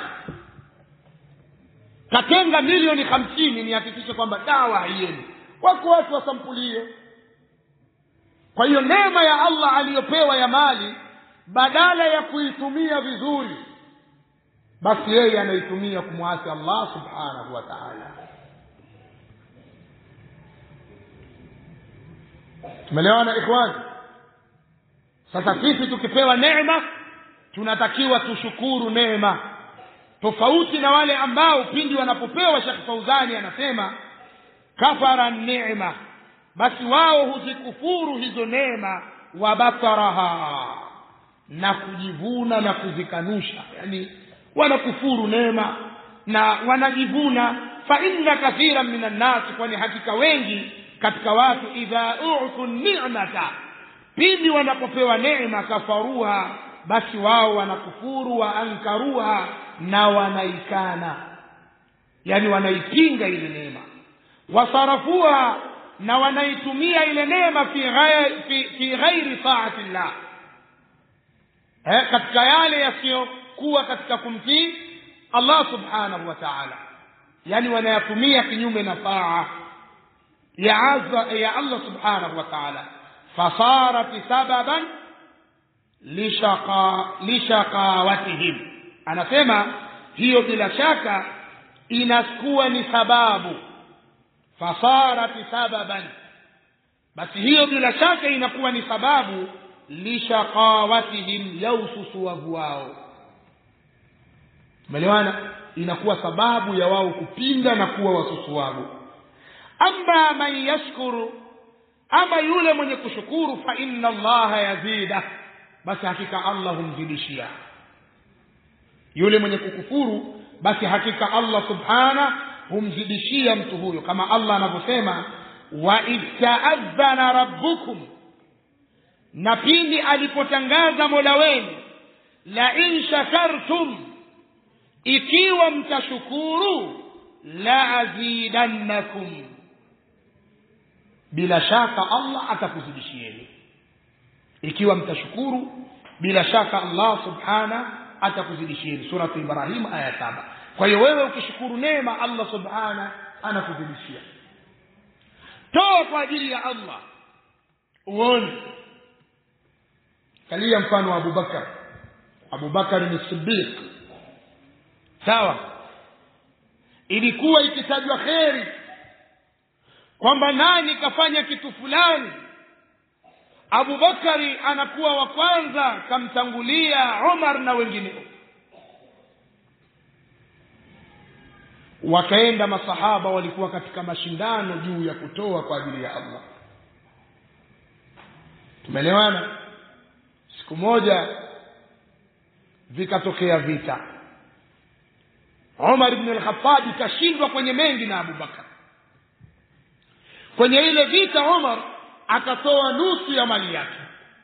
Katenga milioni 50 nihakikishe kwamba dawa haiendi. Wako watu wa sampuli hiyo. Kwa hiyo neema ya Allah aliyopewa ya mali, badala ya kuitumia vizuri, basi yeye anaitumia kumwasi Allah subhanahu wa ta'ala. Tumeelewana ikhwan? Sasa sisi tukipewa neema, tunatakiwa tushukuru neema, tofauti na wale ambao pindi wanapopewa, Sheikh Fauzani anasema kafara neema, basi wao huzikufuru hizo neema. Wa bataraha, na kujivuna na kuzikanusha, yani wanakufuru neema na wanajivuna. Fa inna kathiran minan nas, kwani hakika wengi katika watu, idha u'tu ni'mata, pindi wanapopewa neema, kafaruha, basi wao wanakufuru. Wa ankaruha, na wanaikana, yani wanaipinga ile neema. Wasarafuha, na wanaitumia ile neema fi ghairi ta'ati Allah, katika yale yasiyokuwa katika kumtii Allah subhanahu wa ta'ala, yani wanayatumia kinyume na taa ya Allah subhanahu wa ta'ala. Fasarat sababan lishaqawatihim, anasema hiyo bila shaka inakuwa ni sababu. Fasarat sababan, basi hiyo bila shaka inakuwa ni sababu lishaqawatihim, ya ususuwavu wao. Umeelewana? Inakuwa sababu ya wao kupinda na kuwa wasusuwavu. Amma man yashkuru, ama yule mwenye kushukuru, fa inna Allaha yazida, basi hakika Allah humzidishia. Yule mwenye kukufuru, basi hakika Allah subhana humzidishia mtu huyo, kama Allah anavyosema wa ista'adhana rabbukum, na pindi alipotangaza Mola wenu, la in shakartum, ikiwa mtashukuru, la azidannakum, bila shaka Allah atakuzidishieni. Ikiwa mtashukuru, bila shaka Allah subhana atakuzidishieni. Surah Ibrahim aya 7. Kwa hiyo wewe ukishukuru neema, Allah subhana anakuzidishia. Toa kwa ajili ya Allah uone. Kalia mfano wa Abu Bakar ni Siddiq, sawa. Ilikuwa ikitajwa kheri kwamba nani kafanya kitu fulani, Abu Bakari anakuwa wa kwanza, kamtangulia Umar na wengineo. Wakaenda masahaba, walikuwa katika mashindano juu ya kutoa kwa ajili ya Allah. Tumeelewana? Siku moja vikatokea vita. Umar ibn al-Khattab kashindwa kwenye mengi na Abu Bakar. Kwenye ile vita Umar akatoa nusu ya mali yake,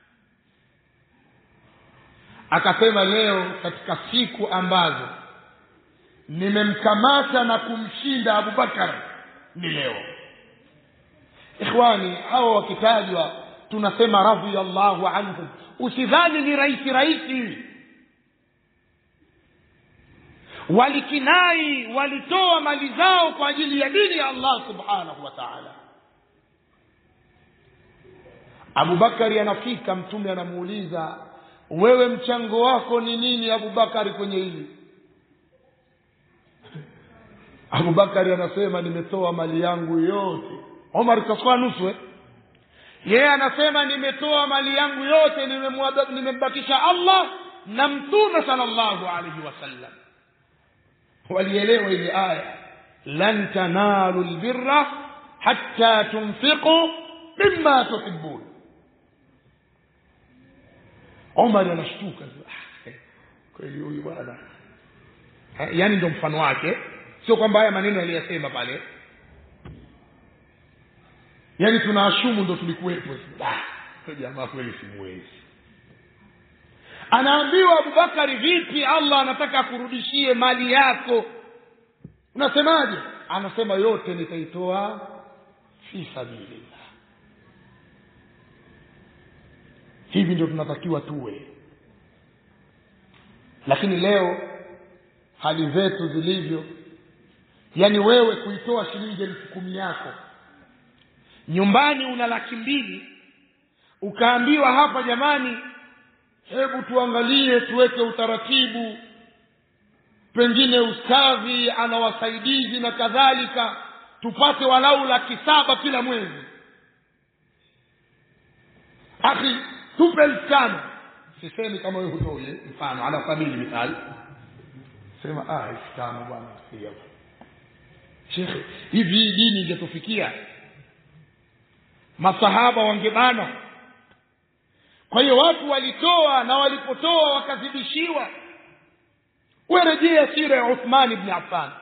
akasema leo katika siku ambazo nimemkamata na kumshinda Abu Bakar ni leo. Ikhwani, hao wakitajwa tunasema radhiyallahu anhu, usidhani ni raisi. Walikinai, walitoa mali zao kwa ajili ya dini ya Allah subhanahu wa ta'ala. Abu Bakari anafika, mtume anamuuliza, wewe mchango wako ni nini Abu Bakari kwenye hili? Abu Bakari anasema nimetoa mali yangu yote. Umar kaswa nusu. Yeye anasema nimetoa mali yangu yote, nimembakisha Allah na mtume sallallahu alayhi wasallam. Walielewa ile aya, lan tanalu albirra hatta tunfiqu mimma tuhibbun. Umar anashtuka, kweli huyu bwana, yani ndio mfano wake, sio kwamba haya maneno aliyosema pale, yani tunaashumu ndio tulikuwepo. Jamaa kweli simwezi. Anaambiwa Abu Bakari, vipi Allah anataka akurudishie mali yako, unasemaje? Anasema yote nitaitoa fi sabilillah. Hivi ndio tunatakiwa tuwe. Lakini leo hali zetu zilivyo, yani wewe kuitoa shilingi 10,000 yako, nyumbani una 200,000, ukaambiwa hapa, jamani, hebu tuangalie tuweke utaratibu, pengine ustadhi ana wasaidizi na kadhalika, tupate walau 700,000 kila mwezi. Akhi, tupe 5,000. Sisemi kama wewe hutoe, mfano ala sabili mithali, sema 5,000 bwana, sio shekhi, hivi dini ingetufikia masahaba wangebana. Kwa hiyo watu walitoa, na walipotoa wakazidishiwa. Werejea sira ya Uthman ibn Affan,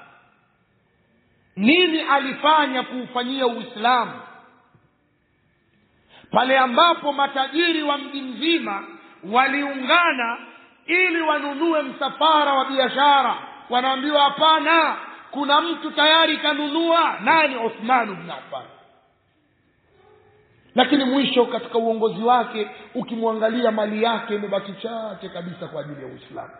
nini alifanya kuufanyia Uislamu pale ambapo matajiri wa mji mzima waliungana ili wanunue msafara wa biashara. Wanaambiwa hapana, kuna mtu tayari kanunua. Nani? Uthman ibn Affan. Lakini mwisho katika uongozi wake ukimwangalia, mali yake imebaki chache kabisa kwa ajili ya Uislamu.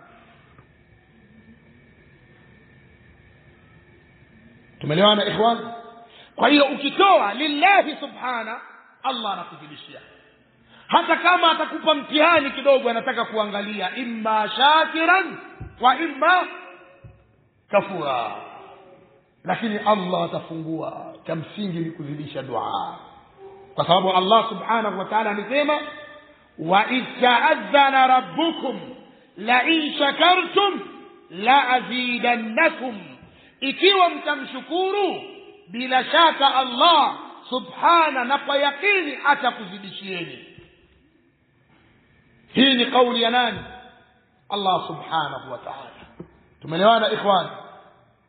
Tumeelewana ikhwan? Kwa hiyo ukitoa lillahi subhana, Allah anakuzidishia. Hata kama atakupa mtihani kidogo, anataka kuangalia imma shakiran wa imma kafura, lakini Allah atafungua. Cha msingi ni kuzidisha dua, kwa sababu Allah subhanahu wa ta'ala anasema wa ista'adhana rabbukum la in shakartum la azidannakum, ikiwa mtamshukuru bila shaka Allah subhana na kwa yakini atakuzidishieni. Hii ni kauli ya nani? Allah subhanahu wa ta'ala. Tumeelewana ikhwan?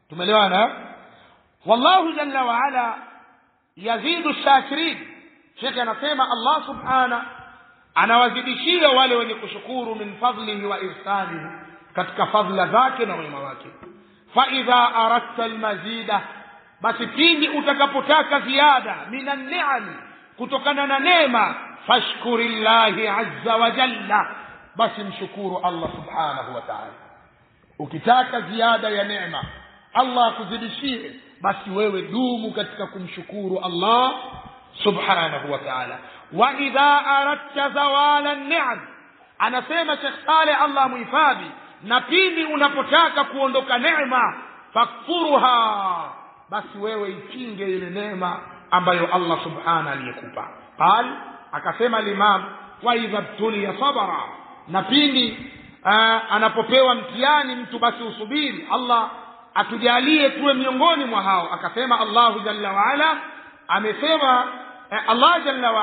tumeelewana. Wallahu jalla wa ala yazidu shakirin. Sheikh anasema Allah subhana anawazidishia wale wenye kushukuru min fadlihi wa ihsanihi, katika fadhila zake na wema wake. Fa idha aradta almazida, basi pindi utakapotaka ziada, minan ni'am, kutokana na neema, fashkurillahi azza wa jalla, basi mshukuru Allah subhanahu wa ta'ala. Ukitaka ziada ya neema Allah akuzidishie, basi wewe dumu katika kumshukuru Allah subhanahu wa ta'ala. Wa idha aradta zawala an-ni'am, anasema Sheikh Saleh Allah muhifadhi, na pindi unapotaka kuondoka neema, fakfuruha, basi wewe ipinge ile neema ambayo Allah subhanahu aliyekupa. Akasema Imam, wa idha tuliya sabara, na pindi anapopewa mtihani mtu basi usubiri. Allah atujalie tuwe miongoni mwa hao. Akasema Allah jalla wa ala, amesema Allah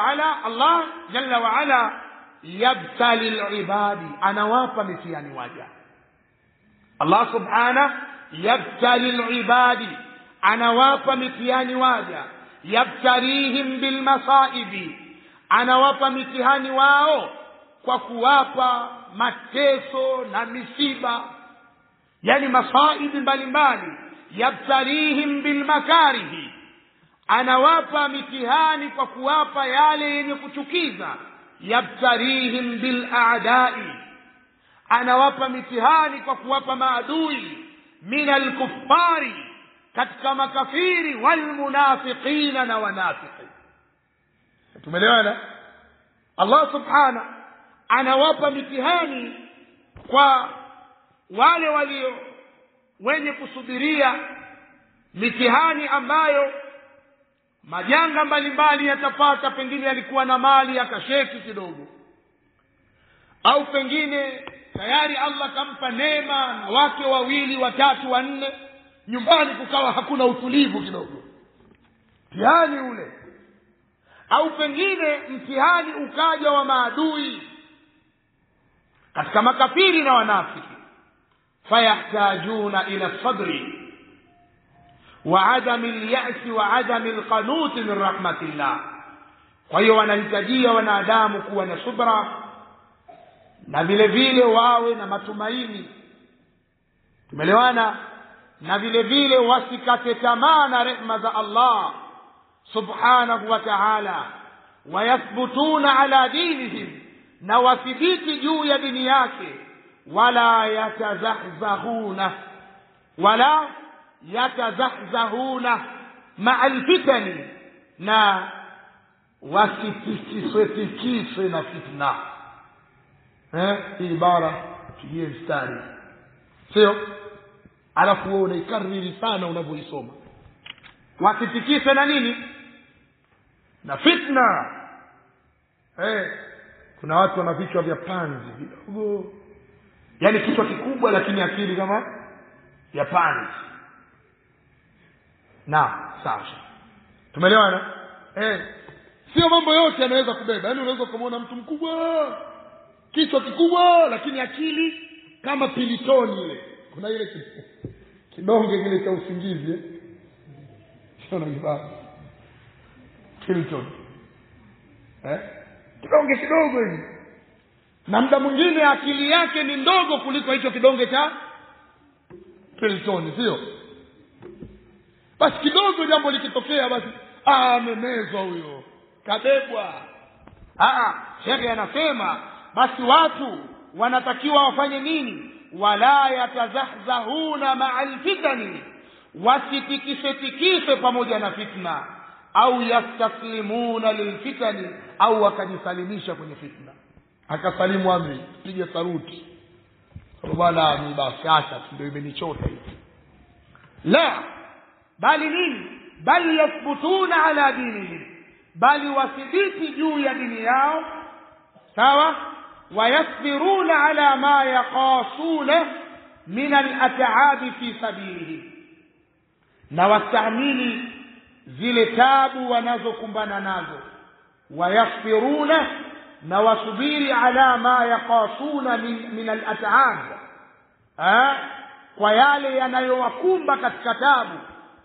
jalla wa ala yabtali al-ibadi, anawapa mitihani waja. Allah subhanahu yabtali al-ibadi, anawapa mitihani waja. Yabtarihim bil masaibi, anawapa mitihani wao kwa kuwapa mateso na misiba, yani masaibi mbalimbali. Yabtarihim bil makarihi, anawapa mitihani kwa kuwapa yale yenye kuchukiza. Yabtarihim bil a'da'i, anawapa mitihani kwa kuwapa maadui. Min al kuffari, katika makafiri. Wal munafiqina, na wanafiki. Tumeelewana? Allah subhanahu anawapa mitihani kwa wale walio wenye kusubiria mitihani ambayo majanga mbalimbali yatapata. Pengine alikuwa na mali akasheki kidogo, au pengine tayari Allah kampa neema na wake wawili watatu wanne, nyumbani kukawa hakuna utulivu kidogo, mtihani ule. Au pengine mtihani ukaja wa maadui katika makafiri na wanafiki. Fayahtajuna ila sabri wa adami al-ya'si wa adami al-qanut min rahmatillah. Kwa hiyo wanahitajia wanadamu kuwa na subra, na vile vile wawe na matumaini. Tumeelewana? Na vile vile wasikate tamaa na rehema za Allah subhanahu wa ta'ala. Wayathbutuna ala dinihim, na wathibiti juu ya dini yake. Wala yatazahzahuna ma'al fitani, na wasitikiswe na fitna. Hii ibara tugie mstari, sio alafu wewe unaikariri sana unavyoisoma. Wasitikiswe na nini? Na fitna. Kuna watu wana vichwa vya panzi vidogo, yani kichwa kikubwa lakini akili kama ya panzi. Na sasa tumeelewana? Sio mambo yote yanaweza kubeba. Yani unaweza kumuona mtu mkubwa, kichwa kikubwa, lakini akili kama pilitoni ile. Kuna ile kidonge kile cha usingizi, sio na kibaba pilitoni, kidonge kidogo hivi. Na muda mwingine akili yake ni ndogo kuliko hicho kidonge cha pilitoni, sio? Basi kidogo jambo likitokea, basi amemezwa huyo, kabebwa. Sheikh anasema basi watu wanatakiwa wafanye nini? Wala yatazahzahuna ma'al fitani, wasitikise pamoja na fitna. Au yastaslimuna lilfitani, au wakajisalimisha kwenye fitna. Akasalimu amri, piga saruti, bwana ni basi acha ndio imenichota hivi. La, bali nini? Bali yathbutuna ala dinihim, bali wathibiti juu ya dini yao. Sawa? Wayasbiruna ala ma yaqasuna min al-at'ab fi sabilihi, na wastahimili zile tabu wanazokumbana nazo. Wayasbiruna, na wasubiri ala ma yaqasuna min al-at'ab, kwa yale yanayowakumba katika tabu,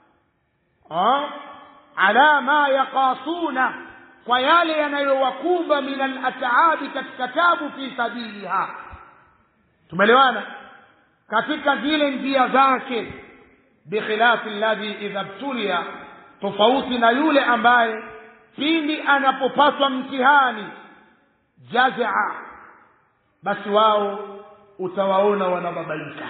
ala ma yaqasuna, kwa yale yanayowakumba min al-at'abi, katika tabu, fi sabiliha. Tumeelewana? Katika zile njia zake, bikhilafi alladhi idha btulia, tofauti na yule ambaye pindi anapopatwa mtihani, jazaa, basi wao utawaona wanababaika,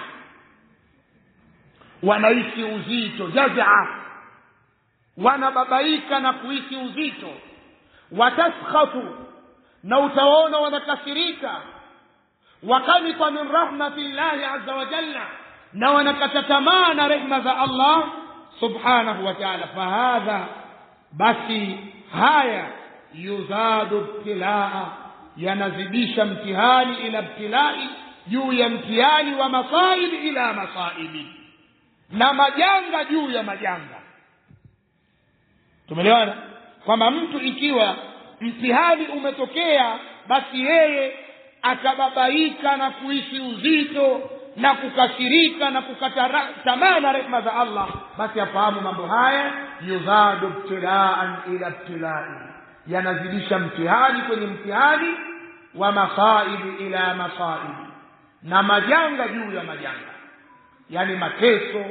wanaishi uzito. Jazaa, wanababaika na kuishi uzito. Wataskhatu, na utawaona wanakasirika. Wakanita min rahmatillahi azza wa jalla, na wanakata tamaa na rehma za Allah subhanahu wa ta'ala. Fahadha, basi haya, yuzadu ibtilaa, yanazidisha mtihani, ila ibtilai, juu ya mtihani, wa masaib ila masaibi, na majanga juu ya majanga. Tumeelewana kwamba mtu ikiwa mtihani umetokea, basi yeye akababaika na kuishi uzito na kukasirika na kukata tamaa na rehema za Allah, basi afahamu mambo haya, yuzadu ibtilaan ila ibtilai, yanazidisha mtihani kwenye mtihani, wa masaib ila masaib, na majanga juu ya majanga, yani mateso,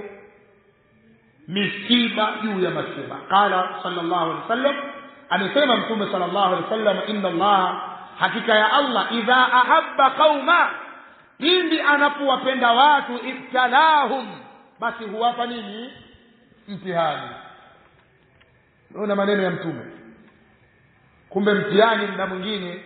misiba juu ya misiba. Qala sallallahu alaihi wasallam, amesema Mtume sallallahu alaihi wasallam, inna Allah, hakika ya Allah, idha ahabba qauma, pindi anapowapenda watu, ibtalahum, basi huwapa nini? Mtihani. Unaona maneno ya Mtume. Kumbe mtihani muda mwingine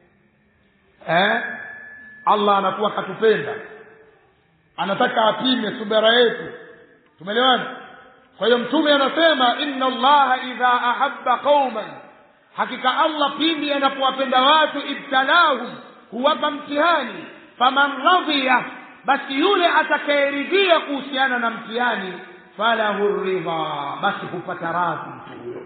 Allah anakuwa katupenda, anataka apime subira yetu. Tumeelewana? Kwa hiyo Mtume anasema, inna Allaha idha ahabba qauman, hakika Allah pindi anapowapenda watu, ibtalahum, huwapa mtihani. Faman radhiya, basi yule atakayeridhia kuhusiana na mtihani, falahu ridha, basi hupata radhi mtu huyo.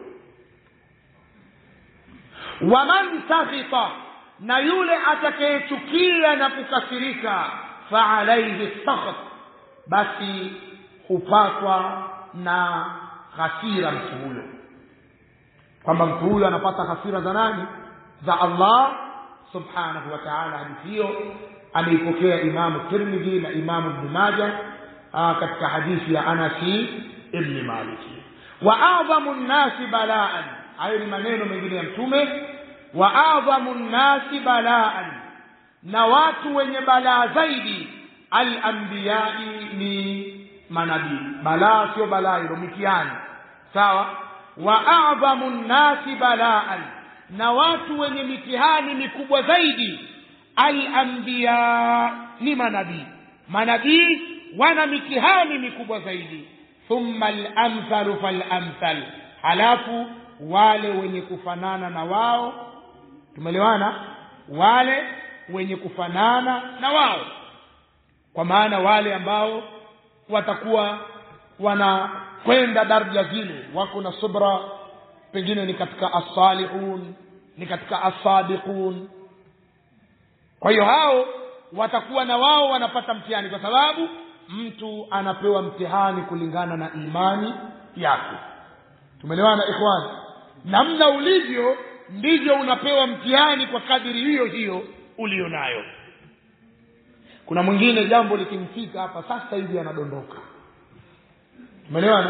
Waman sakhita, na yule atakayechukia na kukasirika, fa alayhi sakhat, basi hupatwa na hasira mtu huyo. Kwamba mtu huyo anapata hasira za nani? Za Allah subhanahu wa ta'ala. Hadithi hiyo ameipokea Imamu Tirmidhi na Imamu Ibn Majah katika hadithi ya Anas ibn Malik. Wa a'zamu an-nasi bala'an, hayo ni maneno mengine ya Mtume. Wa a'zamu an-nasi bala'an, na watu wenye balaa zaidi, al-anbiya'i, ni manabii. Balaa sio balaa, ndio mtihani, sawa? Wa a'zamu an-nasi bala'an, na watu wenye mitihani mikubwa zaidi, al-anbiya, ni manabii. Manabii wana mitihani mikubwa zaidi. Thumma al-amthalu fal-amthal, halafu wale wenye kufanana na wao. Tumeelewana? Wale wenye kufanana na wao, kwa maana wale ambao watakuwa wanakwenda daraja zile, wako na subra, pengine ni katika as-salihun, ni katika as-sadiqun. Kwa hiyo hao watakuwa na wao wanapata mtihani, kwa sababu mtu anapewa mtihani kulingana na imani yake. Tumeelewana ikhwan? Namna ulivyo ndivyo unapewa mtihani kwa kadiri hiyo hiyo ulionayo. Kuna mwingine jambo likimfika hapa sasa hivi anadondoka. Tumeelewana?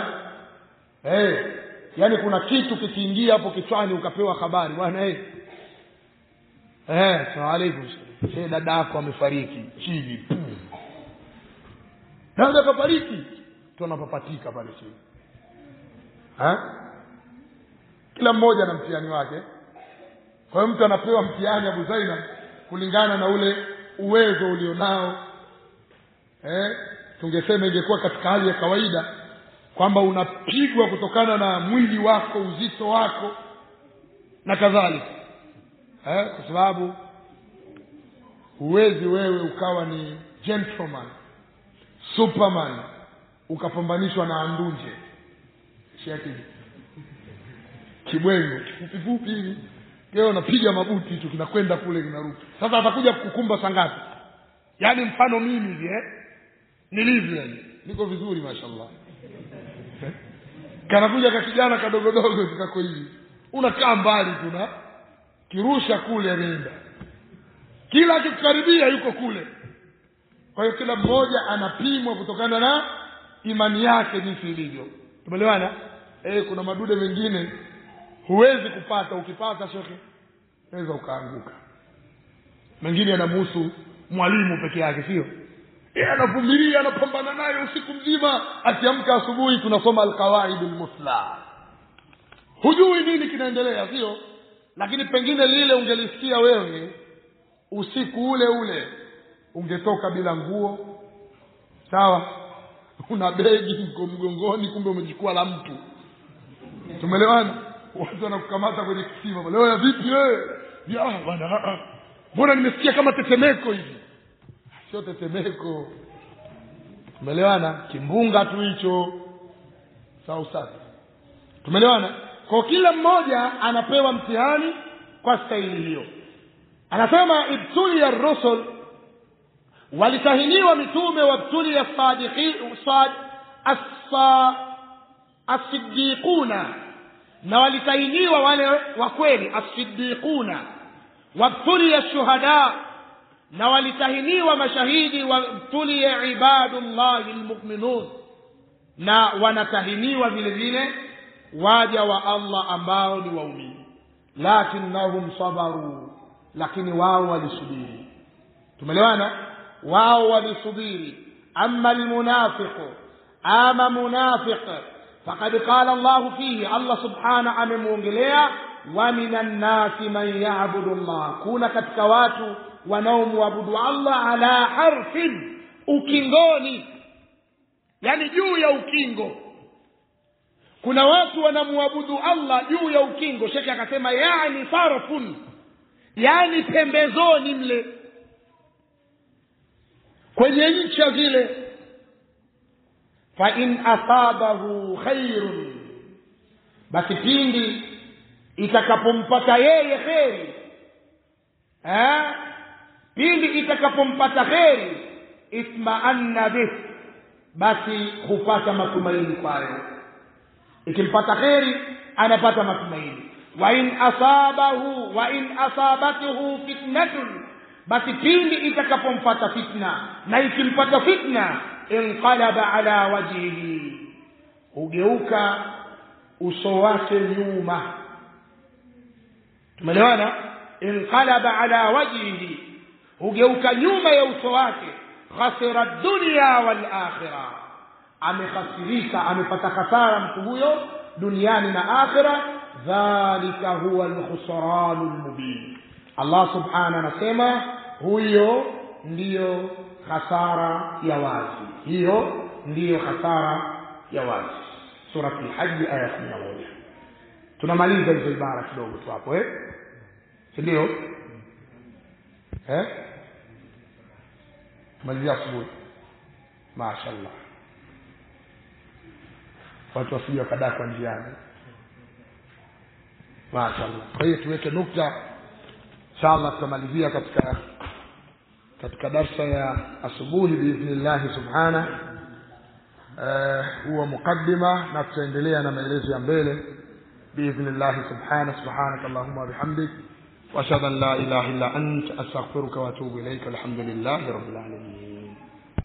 Yani kuna kitu kikiingia hapo kichwani ukapewa habari, bwana salamu alaykum, dada yako amefariki chini. Dada kafariki, tunapapatika pale chini. Kila mmoja na mtihani wake. Kwa hiyo mtu anapewa mtihani Abu Zainab kulingana na ule uwezo ulionao. Tungesema ingekuwa katika hali ya kawaida kwamba unapigwa kutokana na mwili wako, uzito wako na kadhalika. Kwa sababu huwezi wewe ukawa ni gentleman, superman, ukapambanishwa na andunje shati kibwengo kifupi hivi, leo unapiga mabuti tu kinakwenda kule kinarudi. Sasa atakuja kukukumba sangapi? Yani mfano mimi hivi nilivyo yani niko vizuri mashallah. Kanakuja kijana kadogodogo zikako hivi, unakaa mbali tuna kirusha kule anaenda, kila akikaribia yuko kule. Kwa hiyo kila mmoja anapimwa kutokana na imani yake jinsi ilivyo. Tumeelewana? Kuna madude mengine huwezi kupata, ukipata shekhe unaweza ukaanguka. Mengine yanamhusu mwalimu peke yake, sio? Anavumilia, anapambana naye usiku mzima, akiamka asubuhi tunasoma al-qawaidul musla. Hujui nini kinaendelea, sio? Lakini pengine lile ungelisikia wewe usiku ule ule ungetoka bila nguo. Sawa? Una begi mgongoni, kumbe umechukua la mtu. Tumeelewana? Watu wanakukamata kwenye kisima. Leo ya vipi wewe? Ya bwana, mbona nimesikia kama tetemeko hivi? Sio tetemeko. Tumeelewana? Kimbunga tu hicho. Sawa sawa. Tumeelewana? Kwa kila mmoja anapewa mtihani kwa staili hiyo. Anasema ibtuliya ar-rusul, walitahiniwa mitume, wabtuliya as-sadiqin as-siddiquna, na walitahiniwa wale wa kweli as-siddiquna, wabtuliya ash-shuhada, na walitahiniwa mashahidi, wabtuliya ibadullahi al-mu'minun, na wanatahiniwa vile vile waja wa Allah ambao ni waumini. Lakinnahum sabaru, lakini wao walisubiri. Tumeelewana? Wao walisubiri. Amma almunafiqu, ama munafiq, faqad qala Allah fihi, Allah subhanahu amemuongelea, wa minan nasi man ya'budu Allah, kuna katika watu wanaomwabudu Allah ala harfin, ukingoni, yani juu ya ukingo. Kuna watu wanamwabudu Allah juu ya ukingo. Sheikh akasema yani farfun, yani pembezoni mle kwenye ncha zile. Fa in asabahu khairun, basi pindi itakapompata yeye kheri, pindi itakapompata kheri, itma'anna bih, basi hupata matumaini kwayo. Ikimpata kheri anapata matumaini. Wa in asabatuhu fitnatun, basi pindi itakapompata fitna, na ikimpata fitna, inqalaba ala wajhihi, hugeuka uso wake nyuma. Tumeelewana? Inqalaba ala wajhihi, hugeuka nyuma ya uso wake. Khasira ad-dunya wal akhirah, amekhasirika, amepata hasara mtu huyo duniani na akhira. Dhalika huwa al-khusranul mubin. Allah subhanahu anasema huyo ndiyo hasara ya wazi, hiyo ndiyo hasara ya wazi. Surah al-Hajj aya 11. Tunamaliza hizo ibara kidogo tu hapo, ndio malizia asubuhi. Mashaallah, watu wasije wakada kwa njiani. Mashaallah. Kwa hiyo tuweke nukta, inshallah tutamalizia katika darasa ya asubuhi biidhnillah subhana. Huwa mukaddima, na tutaendelea na maelezo ya mbele biidhnillah subhana. Subhanakallahumma wa bihamdik, wa ashhadu an la ilaha illa anta, astaghfiruka wa atubu ilaika. Alhamdulillahi rabbil alamin.